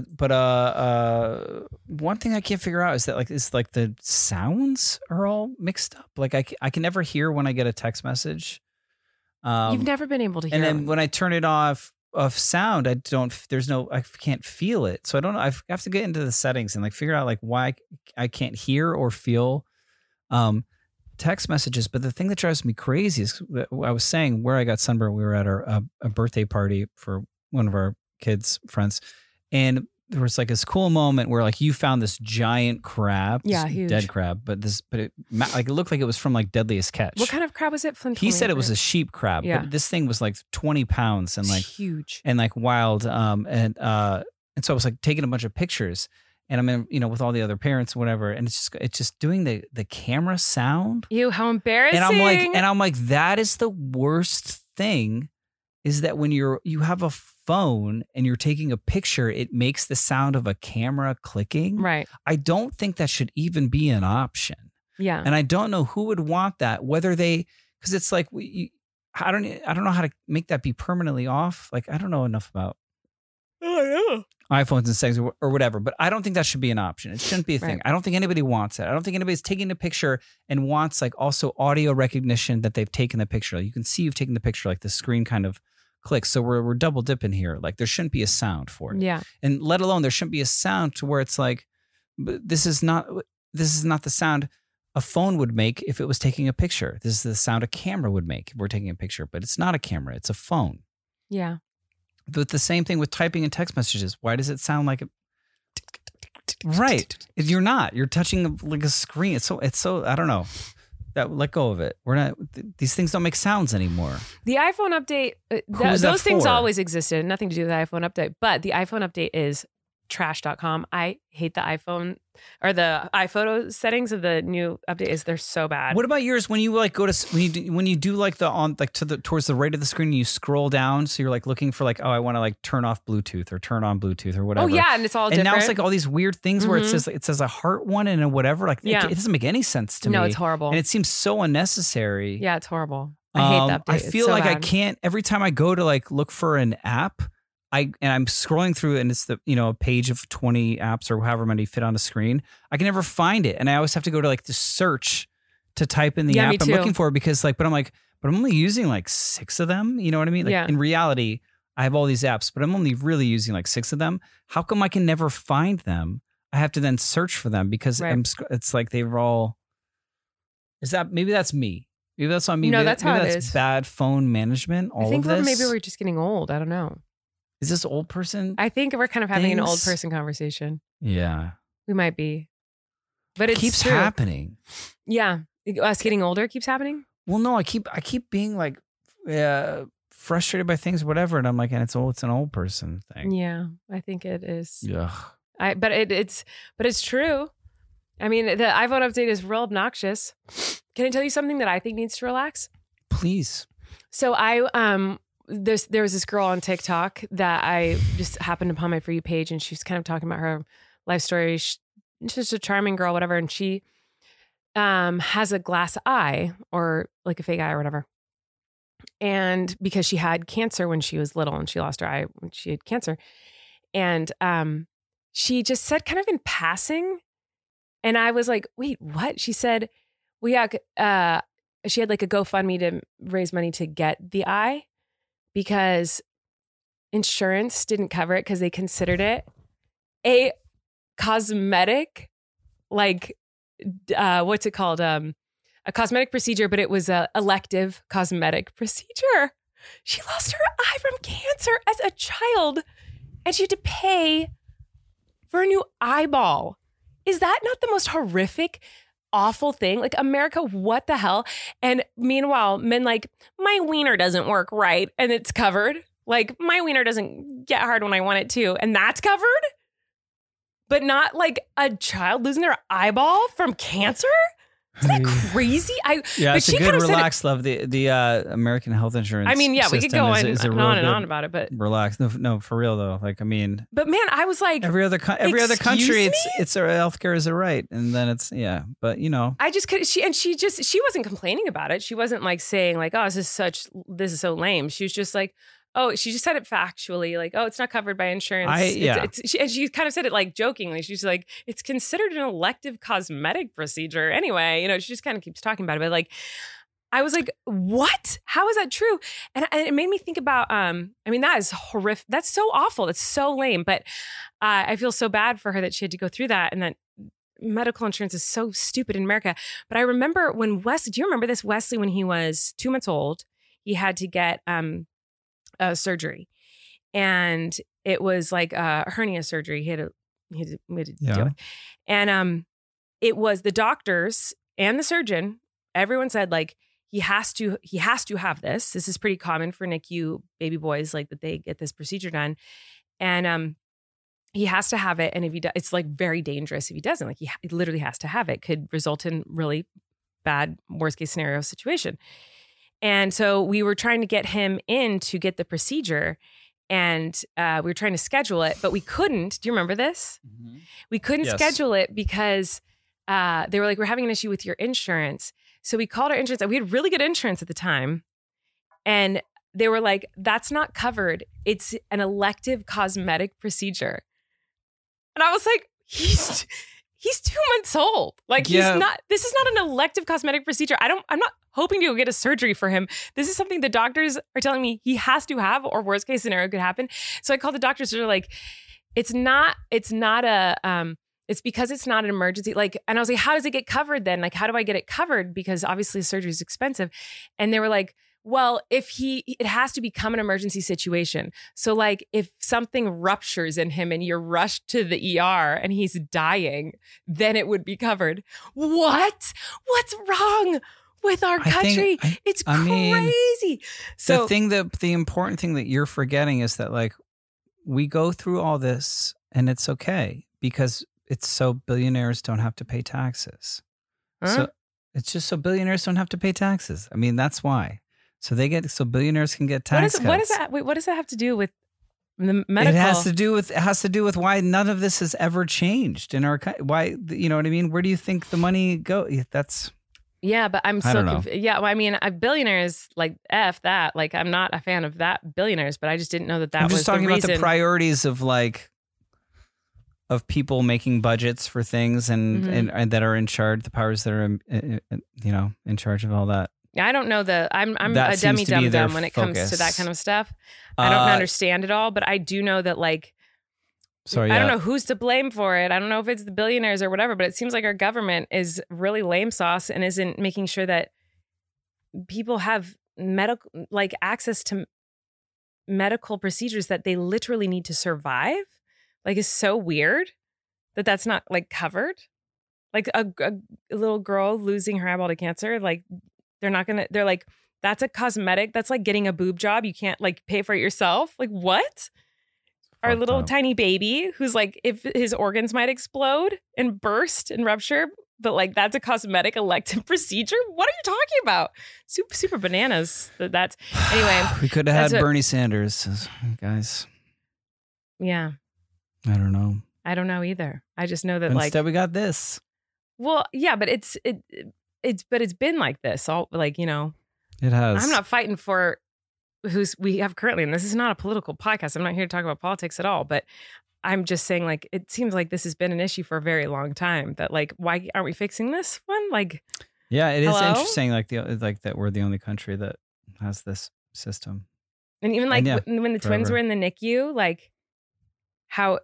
one thing I can't figure out is that like the sounds are all mixed up. Like I can never hear when I get a text message. You've never been able to hear. And then when I turn it off sound, I can't feel it. So I don't know. I have to get into the settings and like figure out like why I can't hear or feel text messages. But the thing that drives me crazy is I was saying where I got sunburned. We were at a birthday party for one of our kids' friends, and there was like this cool moment where like you found this giant crab, huge. Dead crab, but it looked like it was from like Deadliest Catch. What kind of crab was it? He said it was a sheep crab, but this thing was like 20 pounds and like huge and like wild. And so I was like taking a bunch of pictures. And I'm in, with all the other parents, whatever, and it's just doing the camera sound. Ew, how embarrassing! And I'm like, that is the worst thing, is that when you have a phone and you're taking a picture, it makes the sound of a camera clicking. Right. I don't think that should even be an option. Yeah. And I don't know who would want that. Because it's like I don't know how to make that be permanently off. Like I don't know enough about. Oh yeah. iPhones and settings or whatever. But I don't think that should be an option. It shouldn't be a thing. Right. I don't think anybody wants it. I don't think anybody's taking a picture and wants like also audio recognition that they've taken the picture. You can see you've taken the picture, like the screen kind of clicks. So we're double dipping here. Like there shouldn't be a sound for it. Yeah. And let alone there shouldn't be a sound to where it's like, this is not the sound a phone would make if it was taking a picture. This is the sound a camera would make if we're taking a picture, but it's not a camera. It's a phone. Yeah. But the same thing with typing in text messages. Why does it sound like a... Right. You're not. You're touching like a screen. It's so I don't know. Let go of it. We're not, these things don't make sounds anymore. The iPhone update, those things always existed. Nothing to do with the iPhone update. But the iPhone update is trash.com. I hate the iPhone or the iPhoto settings of the new update. They're so bad. What about yours? When you like go to when you do like the on like to the towards the right of the screen, and you scroll down, so you're like looking for like, oh, I want to like turn off Bluetooth or turn on Bluetooth or whatever. Oh yeah, and it's all different. And now it's like all these weird things where it says a heart one and a whatever. Like it doesn't make any sense to me. No, it's horrible, and it seems so unnecessary. Yeah, it's horrible. I hate the update. I feel like I can't. Every time I go to like look for an app, I'm scrolling through it and it's the a page of 20 apps or however many fit on a screen. I can never find it, and I always have to go to like the search to type in the app I'm looking for because but I'm only using like 6 of them. You know what I mean? Like in reality, I have all these apps, but I'm only really using like 6 of them. How come I can never find them? I have to then search for them because it's like they're all. Maybe that's me? Maybe that's on me. No, maybe that's how it is. Bad phone management. I think maybe we're just getting old. I don't know. Is this old person? I think we're kind of having an old person conversation. Yeah. We might be. But it keeps happening. Yeah. Us getting older keeps happening? Well, no, I keep being like frustrated by things, whatever. And I'm like, and it's an old person thing. Yeah, I think it is. Yeah. But it's true. I mean, the iPhone update is real obnoxious. Can I tell you something that I think needs to relax? Please. So there was this girl on TikTok that I just happened upon my For You page, and she was kind of talking about her life story. She's just a charming girl, whatever. And she has a glass eye or like a fake eye or whatever. And because she had cancer when she was little and she lost her eye when she had cancer. And she just said kind of in passing. And I was like, wait, what? She said, well, yeah, she had like a GoFundMe to raise money to get the eye because insurance didn't cover it because they considered it a cosmetic, like, what's it called? A cosmetic procedure, but it was a elective cosmetic procedure. She lost her eye from cancer as a child and she had to pay for a new eyeball. Is that not the most horrific, awful thing? Like, America, what the hell? And meanwhile, men like, my wiener doesn't work right and it's covered. Like, my wiener doesn't get hard when I want it to, and that's covered? But not like a child losing their eyeball from cancer? Isn't that crazy? It's a good relaxed love. The American health insurance. I mean, yeah, we could go on and on about it, but relax. No, for real though. Like, I mean, but man, I was like, every other country, it's healthcare is a right, and then it's But I just could. She wasn't complaining about it. She wasn't like saying like, oh, this is so lame. She was just like, oh, she just said it factually, like, oh, it's not covered by insurance. And she kind of said it like jokingly. She's like, it's considered an elective cosmetic procedure anyway. She just kind of keeps talking about it. But like, I was like, what? How is that true? And it made me think about, that is horrific. That's so awful. That's so lame. But I feel so bad for her that she had to go through that, and that medical insurance is so stupid in America. But I remember when do you remember this? Wesley, when he was 2 months old, he had to get surgery, and it was like a hernia surgery. He had to deal with. And it was the doctors and the surgeon. Everyone said like he has to have this. This is pretty common for NICU baby boys, like that they get this procedure done, and he has to have it. And if he does, it's like very dangerous if he doesn't. Like he literally has to have it. Could result in really bad worst case scenario situation. And so we were trying to get him in to get the procedure, and we were trying to schedule it, but we couldn't. Do you remember this? Mm-hmm. We couldn't schedule it because they were like, we're having an issue with your insurance. So we called our insurance. We had really good insurance at the time. And they were like, that's not covered. It's an elective cosmetic procedure. And I was like, he's 2 months old. Like this is not an elective cosmetic procedure. I'm not hoping to go get a surgery for him. This is something the doctors are telling me he has to have, or worst case scenario could happen. So I called the doctors. They're like, it's because it's not an emergency. Like, and I was like, how does it get covered then? Like, how do I get it covered? Because obviously surgery is expensive. And they were like, well, it has to become an emergency situation. So like if something ruptures in him and you're rushed to the ER and he's dying, then it would be covered. What? What's wrong with our country? It's crazy. So the important thing that you're forgetting is that like we go through all this and it's okay because it's so billionaires don't have to pay taxes. So it's just so billionaires don't have to pay taxes. I mean, that's why. So billionaires can get tax cuts. What does that have to do with the medical? It has to do with why none of this has ever changed in our country. Why, you know what I mean? Where do you think the money go? But I'm so confused. Yeah, well, I mean, billionaires, like F that. Like, I'm not a fan of that billionaires, but I just didn't know that was the reason. I'm just talking about the priorities of like of people making budgets for things and that are in charge, the powers that are in charge of all that. I don't know I'm a dummy dumb when it comes to that kind of stuff. I don't understand it all, but I do know that like, I don't know who's to blame for it. I don't know if it's the billionaires or whatever, but it seems like our government is really lame sauce and isn't making sure that people have access to medical procedures that they literally need to survive. Like, it's so weird that that's not like covered. Like a little girl losing her eyeball to cancer, like, they're like, that's a cosmetic. That's like getting a boob job. You can't like pay for it yourself. Like what? Our little tiny baby who's like, if his organs might explode and burst and rupture, but like, that's a cosmetic elective procedure. What are you talking about? Super bananas. That's anyway. We could have had Bernie Sanders, guys. Yeah. I don't know. I don't know either. I just know that instead we got this. Well, yeah, but it's been like this all like, it has. I'm not fighting for we have currently, and this is not a political podcast. I'm not here to talk about politics at all, but I'm just saying like, it seems like this has been an issue for a very long time that like, why aren't we fixing this one? Like, yeah, it is interesting. Like that we're the only country that has this system. And even like when the twins were in the NICU, like how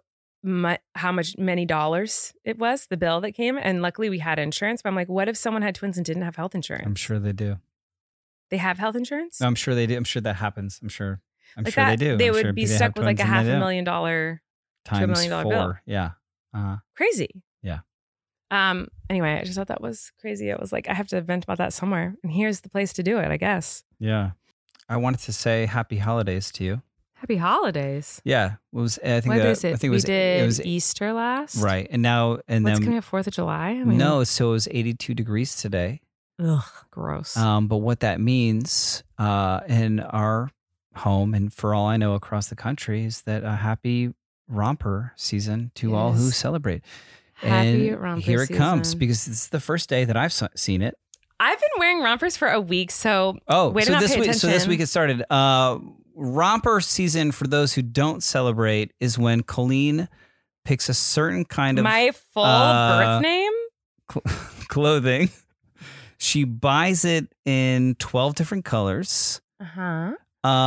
many dollars it was, the bill that came. And luckily we had insurance, but I'm like, what if someone had twins and didn't have health insurance? I'm sure they do. They have health insurance? I'm sure they do. I'm sure that happens. I'm sure they do. They would be stuck with like a $500,000 to $1 million bill. Yeah. Crazy. Yeah. Anyway, I just thought that was crazy. It was like, I have to vent about that somewhere. And here's the place to do it, I guess. Yeah. I wanted to say happy holidays to you. Happy holidays. Yeah. It was, I think it was Easter last. Right. And now, what's coming up 4th of July? I mean, no. So it was 82 degrees today. Ugh, gross. But what that means in our home and for all I know across the country is that a happy romper season to all who celebrate. Happy and romper here it season. comes because it's the first day that I've seen it. I've been wearing rompers for a week, so this week it started. Romper season for those who don't celebrate is when Colleen picks a certain kind of my full birth name clothing. She buys it in 12 different colors. Uh-huh.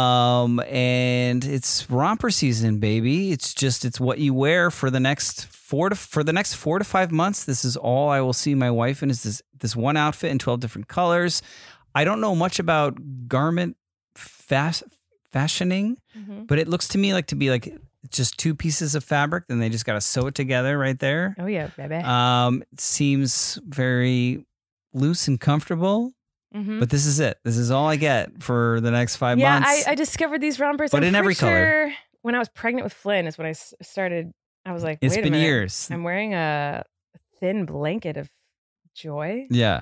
And it's romper season, baby. It's what you wear for the next 4 to 5 months. This is all I will see my wife in is this one outfit in 12 different colors. I don't know much about garment fashioning, but it looks to me like just 2 pieces of fabric, then they just got to sew it together right there. Oh yeah, baby. It seems very loose and comfortable. But this is it. This is all I get for the next 5 months. Yeah, I discovered these rompers. But in every color. When I was pregnant with Flynn is when I started. I was like, it's wait been a minute. years. I'm wearing a thin blanket of joy. Yeah.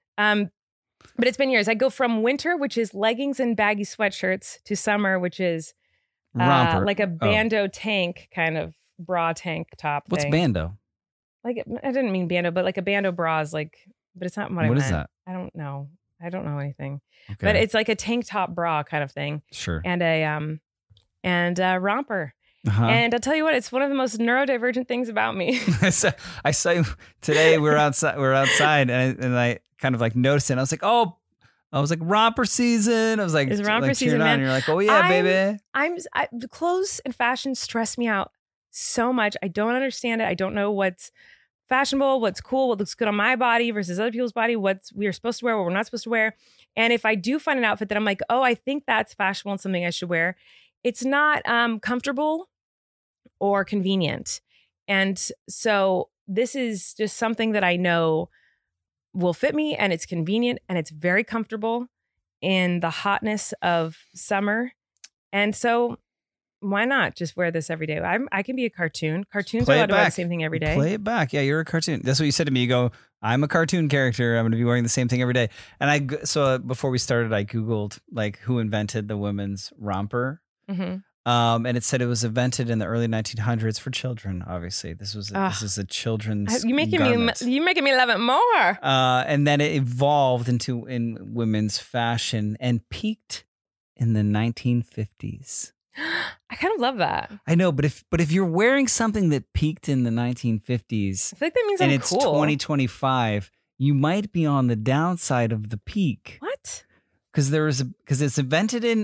But it's been years. I go from winter, which is leggings and baggy sweatshirts, to summer, which is romper, like a bandeau tank kind of bra tank top. What's thing. bandeau? Like I didn't mean bandeau, but like a bandeau bra is like. But it's not what I meant. What is that? I don't know. I don't know anything. Okay. But it's like a tank top bra kind of thing. Sure. And a romper. And I'll tell you what, it's one of the most neurodivergent things about me. I saw you today. We're outside, and I kind of like noticed it. And I was like, romper season. I was like, it's romper like season, man. And you're like, oh yeah, baby. The clothes and fashion stress me out so much. I don't understand it. I don't know what's fashionable, what's cool, what looks good on my body versus other people's body, what we are supposed to wear, what we're not supposed to wear. And if I do find an outfit that I'm like, oh, I think that's fashionable and something I should wear, it's not comfortable or convenient. And so this is just something that I know will fit me, and it's convenient, and it's very comfortable in the hotness of summer. And so why not just wear this every day? I can be a cartoon. Cartoons are allowed to wear the same thing every day. Play it back. Yeah, you're a cartoon. That's what you said to me. You go, I'm a cartoon character. I'm going to be wearing the same thing every day. And so before we started, I Googled like who invented the women's romper. Mm-hmm. And it said it was invented in the early 1900s for children. Obviously, this is a children's. You're making me love it more. And then it evolved in women's fashion and peaked in the 1950s. I kind of love that. I know, but if you're wearing something that peaked in the 1950s, I feel like that means and I'm it's cool. 2025, you might be on the downside of the peak. What? Because it's invented in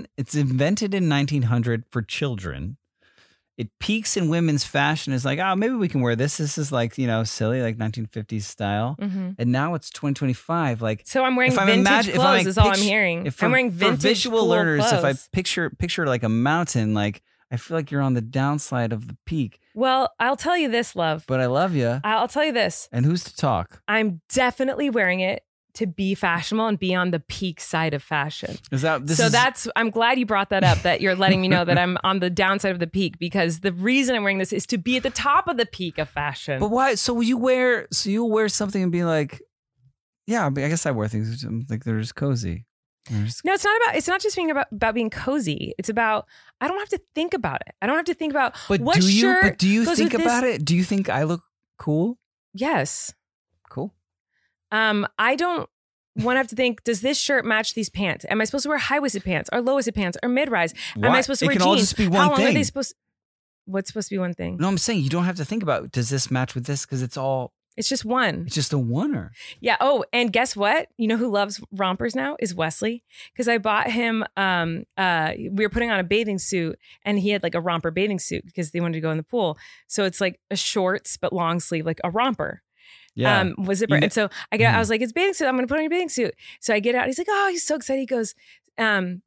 1900 for children. It peaks in women's fashion. Is like, oh, maybe we can wear this. This is like, silly, like 1950s style. Mm-hmm. And now it's 2025. Like, so I'm wearing vintage clothes. Is all I'm hearing. I'm wearing vintage. For visual cool learners, clothes. if I picture like a mountain, like I feel like you're on the downside of the peak. Well, I'll tell you this, love. But I love you. I'll tell you this. And who's to talk? I'm definitely wearing it to be fashionable and be on the peak side of fashion. I'm glad you brought that up, that you're letting me know that I'm on the downside of the peak, because the reason I'm wearing this is to be at the top of the peak of fashion. But why? So you'll wear something and be like, yeah, I guess I wear things like they're just cozy. No, it's not just being about being cozy. It's about, I don't have to think about it. I don't have to think about what shirt. But do you think about it? Do you think I look cool? Yes. Cool. I don't want to have to think, does this shirt match these pants? Am I supposed to wear high-waisted pants or low-waisted pants or mid-rise? Am I supposed to wear jeans? It can all just be one How long thing. are they supposed? What's supposed to be one thing? No, I'm saying you don't have to think about, does this match with this? Because it's just one. It's just a oneer. Yeah. Oh, and guess what? You know who loves rompers now is Wesley. Because I bought him, we were putting on a bathing suit, and he had like a romper bathing suit because they wanted to go in the pool. So it's like a shorts but long sleeve, like a romper. Yeah. Was zipper. And so I was like, it's bathing suit. I'm going to put on your bathing suit. So I get out. He's like, oh, he's so excited. He goes, and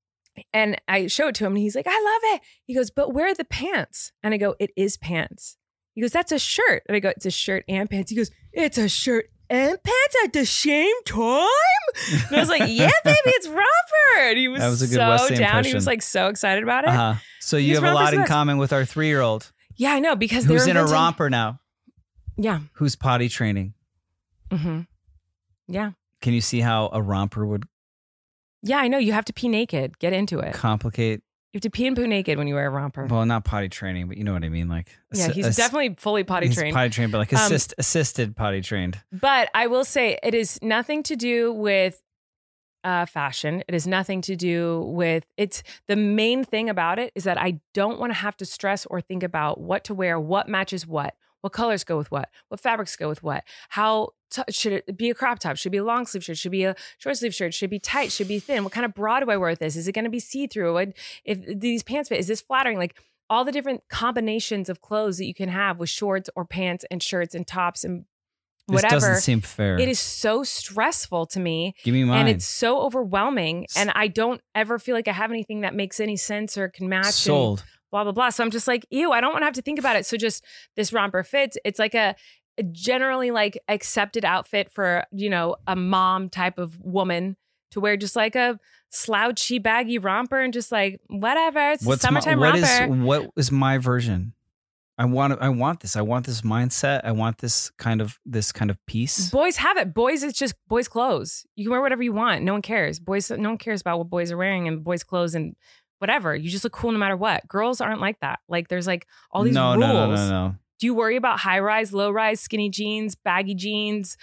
I show it to him, and he's like, I love it. He goes, but where are the pants? And I go, it is pants. He goes, that's a shirt. And I go, it's a shirt and pants. He goes, it's a shirt and pants at the same time? And I was like, yeah, baby, it's romper. And he was a good so Wesley down. impression. He was like so excited about it. So you have a lot in common with our 3-year-old. Yeah, I know, because who's in a romper now. Yeah. Who's potty training. Mm-hmm. Yeah. Can you see how a romper would? Yeah, I know. You have to pee naked. Get into it. Complicate. You have to pee and poo naked when you wear a romper. Well, not potty training, but you know what I mean. Like, yeah, he's definitely fully potty trained. Potty trained, but like assisted potty trained. But I will say, it is nothing to do with fashion. It has nothing to do with it's. The main thing about it is that I don't want to have to stress or think about what to wear, what matches what colors go with what fabrics go with what, how should it be a crop top, should it be a long sleeve shirt, should it be a short sleeve shirt, should it be tight, should it be thin, what kind of bra do I wear with this, is it going to be see-through, if these pants fit, is this flattering, like all the different combinations of clothes that you can have with shorts or pants and shirts and tops and whatever. This doesn't seem fair. It is so stressful to me. Give me mine. And it's so overwhelming, and I don't ever feel like I have anything that makes any sense or can match. Sold. Blah, blah, blah. So I'm just like, ew, I don't want to have to think about it. So just this romper fits. It's like a generally like accepted outfit for, a mom type of woman to wear, just like a slouchy, baggy romper and just like, whatever. It's a summertime romper. What is my version? I want this. I want this mindset. I want this kind of piece. Boys have it. Boys, it's just boys' clothes. You can wear whatever you want. No one cares. No one cares about what boys are wearing and boys' clothes and whatever. You just look cool no matter what. Girls aren't like that. Like there's like all these rules. No. Do you worry about high rise, low rise, skinny jeans, baggy jeans,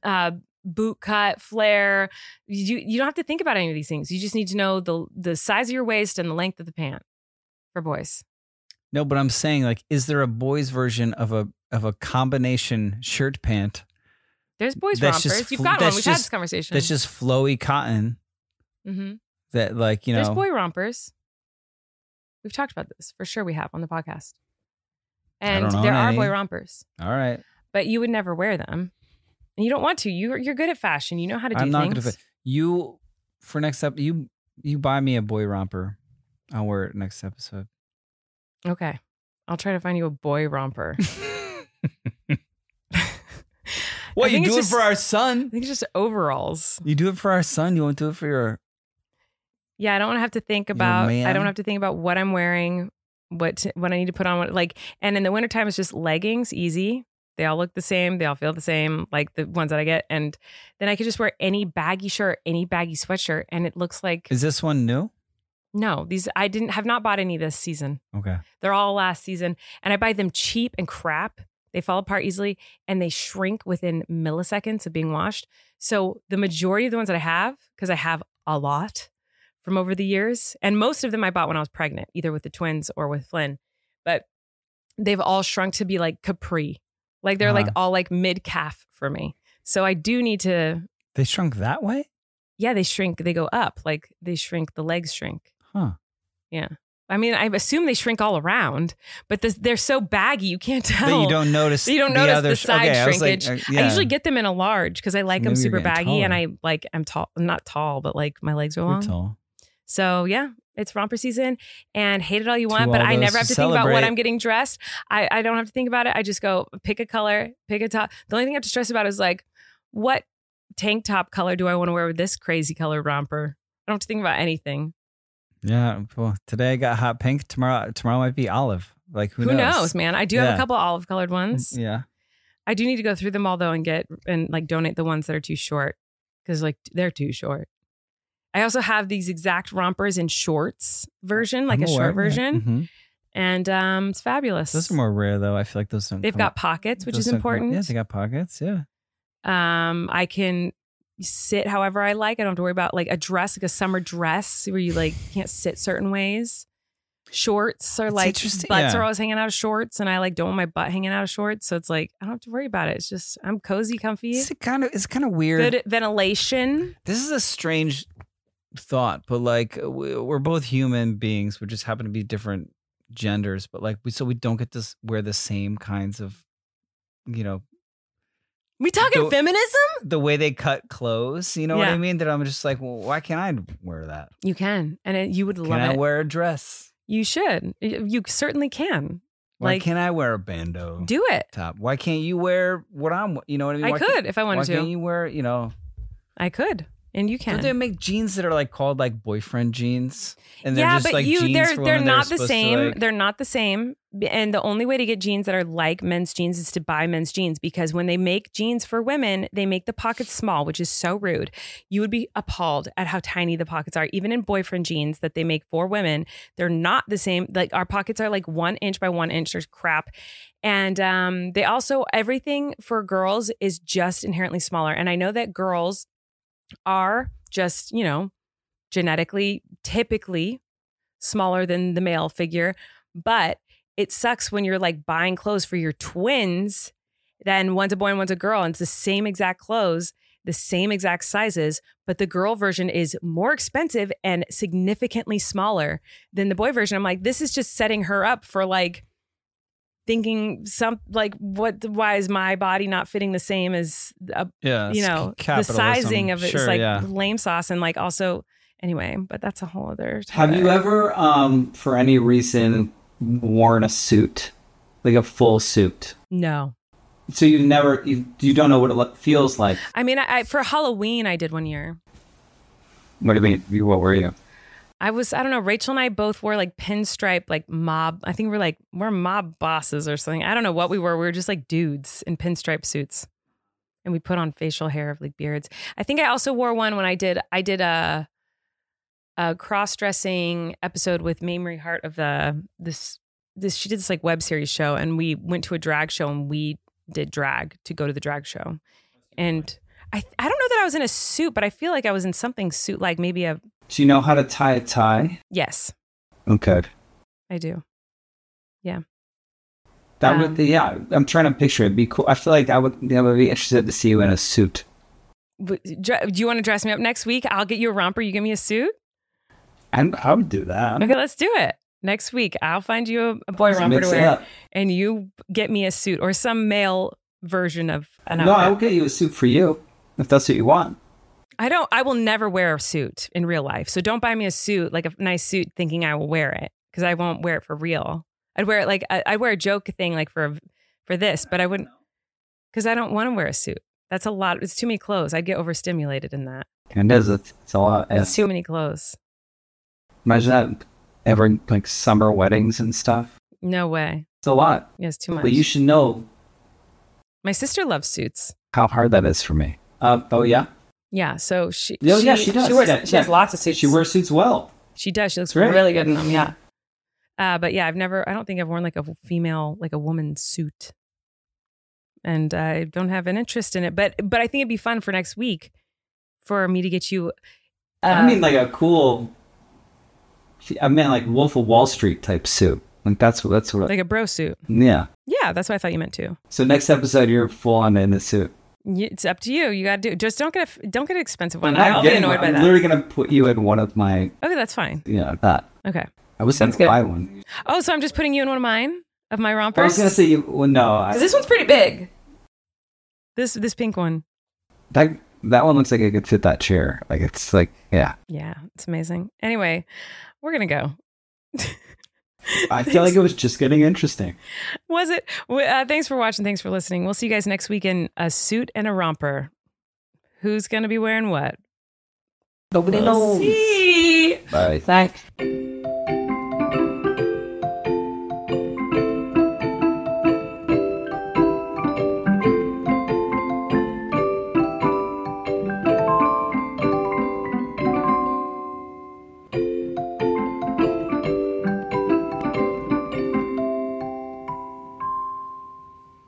boot cut, flare? You don't have to think about any of these things. You just need to know the size of your waist and the length of the pant for boys. No, but I'm saying, like, is there a boys' version of a combination shirt pant? There's boys That's rompers. just You've fl- got one. that's We've had just- this conversation. That's just flowy cotton Mm-hmm. that, like, you know. There's boy rompers. We've talked about this for sure. We have on the podcast, and don't own there are any. boy rompers, All right. but you would never wear them, and you don't want to. You're good at fashion. You know how to do I'm not things. going to. You, for next up, you buy me a boy romper. I'll wear it next episode. Okay, I'll try to find you a boy romper. What, I you think do it's it just- for our son? I think it's just overalls. You do it for our son. You won't do it for your. Yeah, I don't want to have to think about. I man. don't have to think about what I'm wearing, what I need to put on. What like, and in the wintertime, it's just leggings. Easy. They all look the same. They all feel the same, like the ones that I get. And then I could just wear any baggy shirt, any baggy sweatshirt, and it looks like Is this one new? no. These I have not bought any this season. Okay. They're all last season, and I buy them cheap and crap. They fall apart easily, and they shrink within milliseconds of being washed. So the majority of the ones that I have, because I have a lot from over the years, and most of them I bought when I was pregnant, either with the twins or with Flynn, but they've all shrunk to be like capri. Like they're like all like mid calf for me. So I do need to. They shrunk that way? Yeah, they shrink. They go up. Like they shrink. The legs shrink. Huh. Yeah. I mean, I assume they shrink all around, but they're so baggy you can't tell. But you don't notice. You don't the notice other the side okay, I was like, shrinkage. yeah. I usually get them in a large because I like them Maybe you're super getting baggy, and taller. I like I'm tall. I'm not tall, but like my legs are You're long. tall. So yeah, it's romper season, and hate it all you want, To but all I those never have who to think about what celebrate. I'm getting dressed. I don't have to think about it. I just go pick a color, pick a top. The only thing I have to stress about is like, what tank top color do I want to wear with this crazy colored romper? I don't have to think about anything. Yeah. Well, today I got hot pink. Tomorrow might be olive. Like who Who knows? knows, man? I do have Yeah. a couple olive colored ones. Yeah. I do need to go through them all though and like donate the ones that are too short because like they're too short. I also have these exact rompers in shorts version, like I'm a aware, short yeah. version, Mhm. and it's fabulous. Those are more rare though. I feel like those don't. They've come got up- pockets, which those is don't come up- important. Yeah, they got pockets. Yeah. I can sit however I like. I don't have to worry about like a dress, like a summer dress where you like can't sit certain ways. Shorts are It's like interesting, butts yeah. are always hanging out of shorts, and I like don't want my butt hanging out of shorts. So it's like I don't have to worry about it. It's just I'm cozy, comfy, It's kind of weird. good ventilation. This is a strange thought, but like we're both human beings. We just happen to be different genders, but like we don't get to wear the same kinds of, you know, We talking The- feminism? the way they cut clothes. You know what Yeah. I mean? That I'm just like, well, why can't I wear that? You can, and you would Can love I it. wear a dress? You should. You certainly can. Why Like, can't I wear a bandeau do it. top? Why can't you wear what I'm? You know what I mean? I Why could can't- if I Why wanted can't to. you wear? You know, I could, and you can. don't they make jeans that are like called like boyfriend jeans? And they're Yeah, just but like jeans they're for women that are not the supposed to, same. like- They're not the same. And the only way to get jeans that are like men's jeans is to buy men's jeans, because when they make jeans for women, they make the pockets small, which is so rude. You would be appalled at how tiny the pockets are. Even in boyfriend jeans that they make for women, they're not the same. Like our pockets are like 1 inch by 1 inch. There's crap. And they also, everything for girls is just inherently smaller. And I know that girls are just, you know, genetically, typically smaller than the male figure. But it sucks when you're like buying clothes for your twins, then one's a boy and one's a girl, and it's the same exact clothes, the same exact sizes, but the girl version is more expensive and significantly smaller than the boy version. I'm like, this is just setting her up for like thinking why is my body not fitting the same as yeah, you it's know, the capitalism. sizing of it Sure, is like yeah. lame sauce, and like also anyway, but that's a whole other Have you ever, for any reason, worn a suit, like a full suit? No. So you don't know what it feels like. I mean, I for Halloween I did one year. What do you mean? What were you? I don't know, Rachel and I both wore like pinstripe, like mob. I think we're mob bosses or something. I don't know what we were. We were just like dudes in pinstripe suits. And we put on facial hair of like beards. I think I also wore one when I did a cross-dressing episode with Mamrie Hart of she did this like web series show, and we went to a drag show and we did drag to go to the drag show. And I don't know that I was in a suit, but I feel like I was in something suit, like maybe Do you know how to tie a tie? yes, Okay. I do. Yeah. That would, yeah. I'm trying to picture it. It'd be cool. I feel like I would be interested to see you in a suit. Do you want to dress me up next week? I'll get you a romper. You give me a suit. And I would do that. Okay, let's do it. Next week, I'll find you a boy romper to wear, and you get me a suit or some male version of an outfit. No, I will get you a suit for you if that's what you want. I will never wear a suit in real life. So don't buy me a suit, like a nice suit, thinking I will wear it, because I won't wear it for real. I'd wear it like I'd wear a joke thing like for this, but I wouldn't, because I don't want to wear a suit. That's a lot. It's too many clothes. I'd get overstimulated in that. And it is. It's a lot. It's too many clothes. Imagine that ever like summer weddings and stuff. No way. It's a lot. Yeah, it's too much. But you should know. My sister loves suits. How hard that is for me. Oh yeah. Yeah. So she. Oh yeah, she does. She has lots of suits. She wears suits well. She does. She looks Right. really good in them. Yeah. But yeah, I don't think I've worn like a female, like a woman's suit. And I don't have an interest in it. But I think it'd be fun for next week for me to get you. I mean, like a cool. I meant like Wolf of Wall Street type suit. Like that's what. Like a bro suit. Yeah. Yeah, that's what I thought you meant too. So next episode, you're full on in a suit. It's up to you. You got to do. Just don't get an expensive one. I'll be annoyed by that. I'm literally gonna put you in one of my. Okay, that's fine. Yeah, that. Okay. I was gonna buy one. Oh, so I'm just putting you in one of mine, of my rompers? I was gonna say you. Well, no. 'Cause this one's pretty big. This pink one. That one looks like it could fit that chair. Like it's like, yeah. Yeah, it's amazing. Anyway, we're gonna go. I feel like it was just getting interesting. Was it? Thanks for watching. Thanks for listening. We'll see you guys next week in a suit and a romper. Who's gonna be wearing what? Nobody knows. See. Bye. Thanks.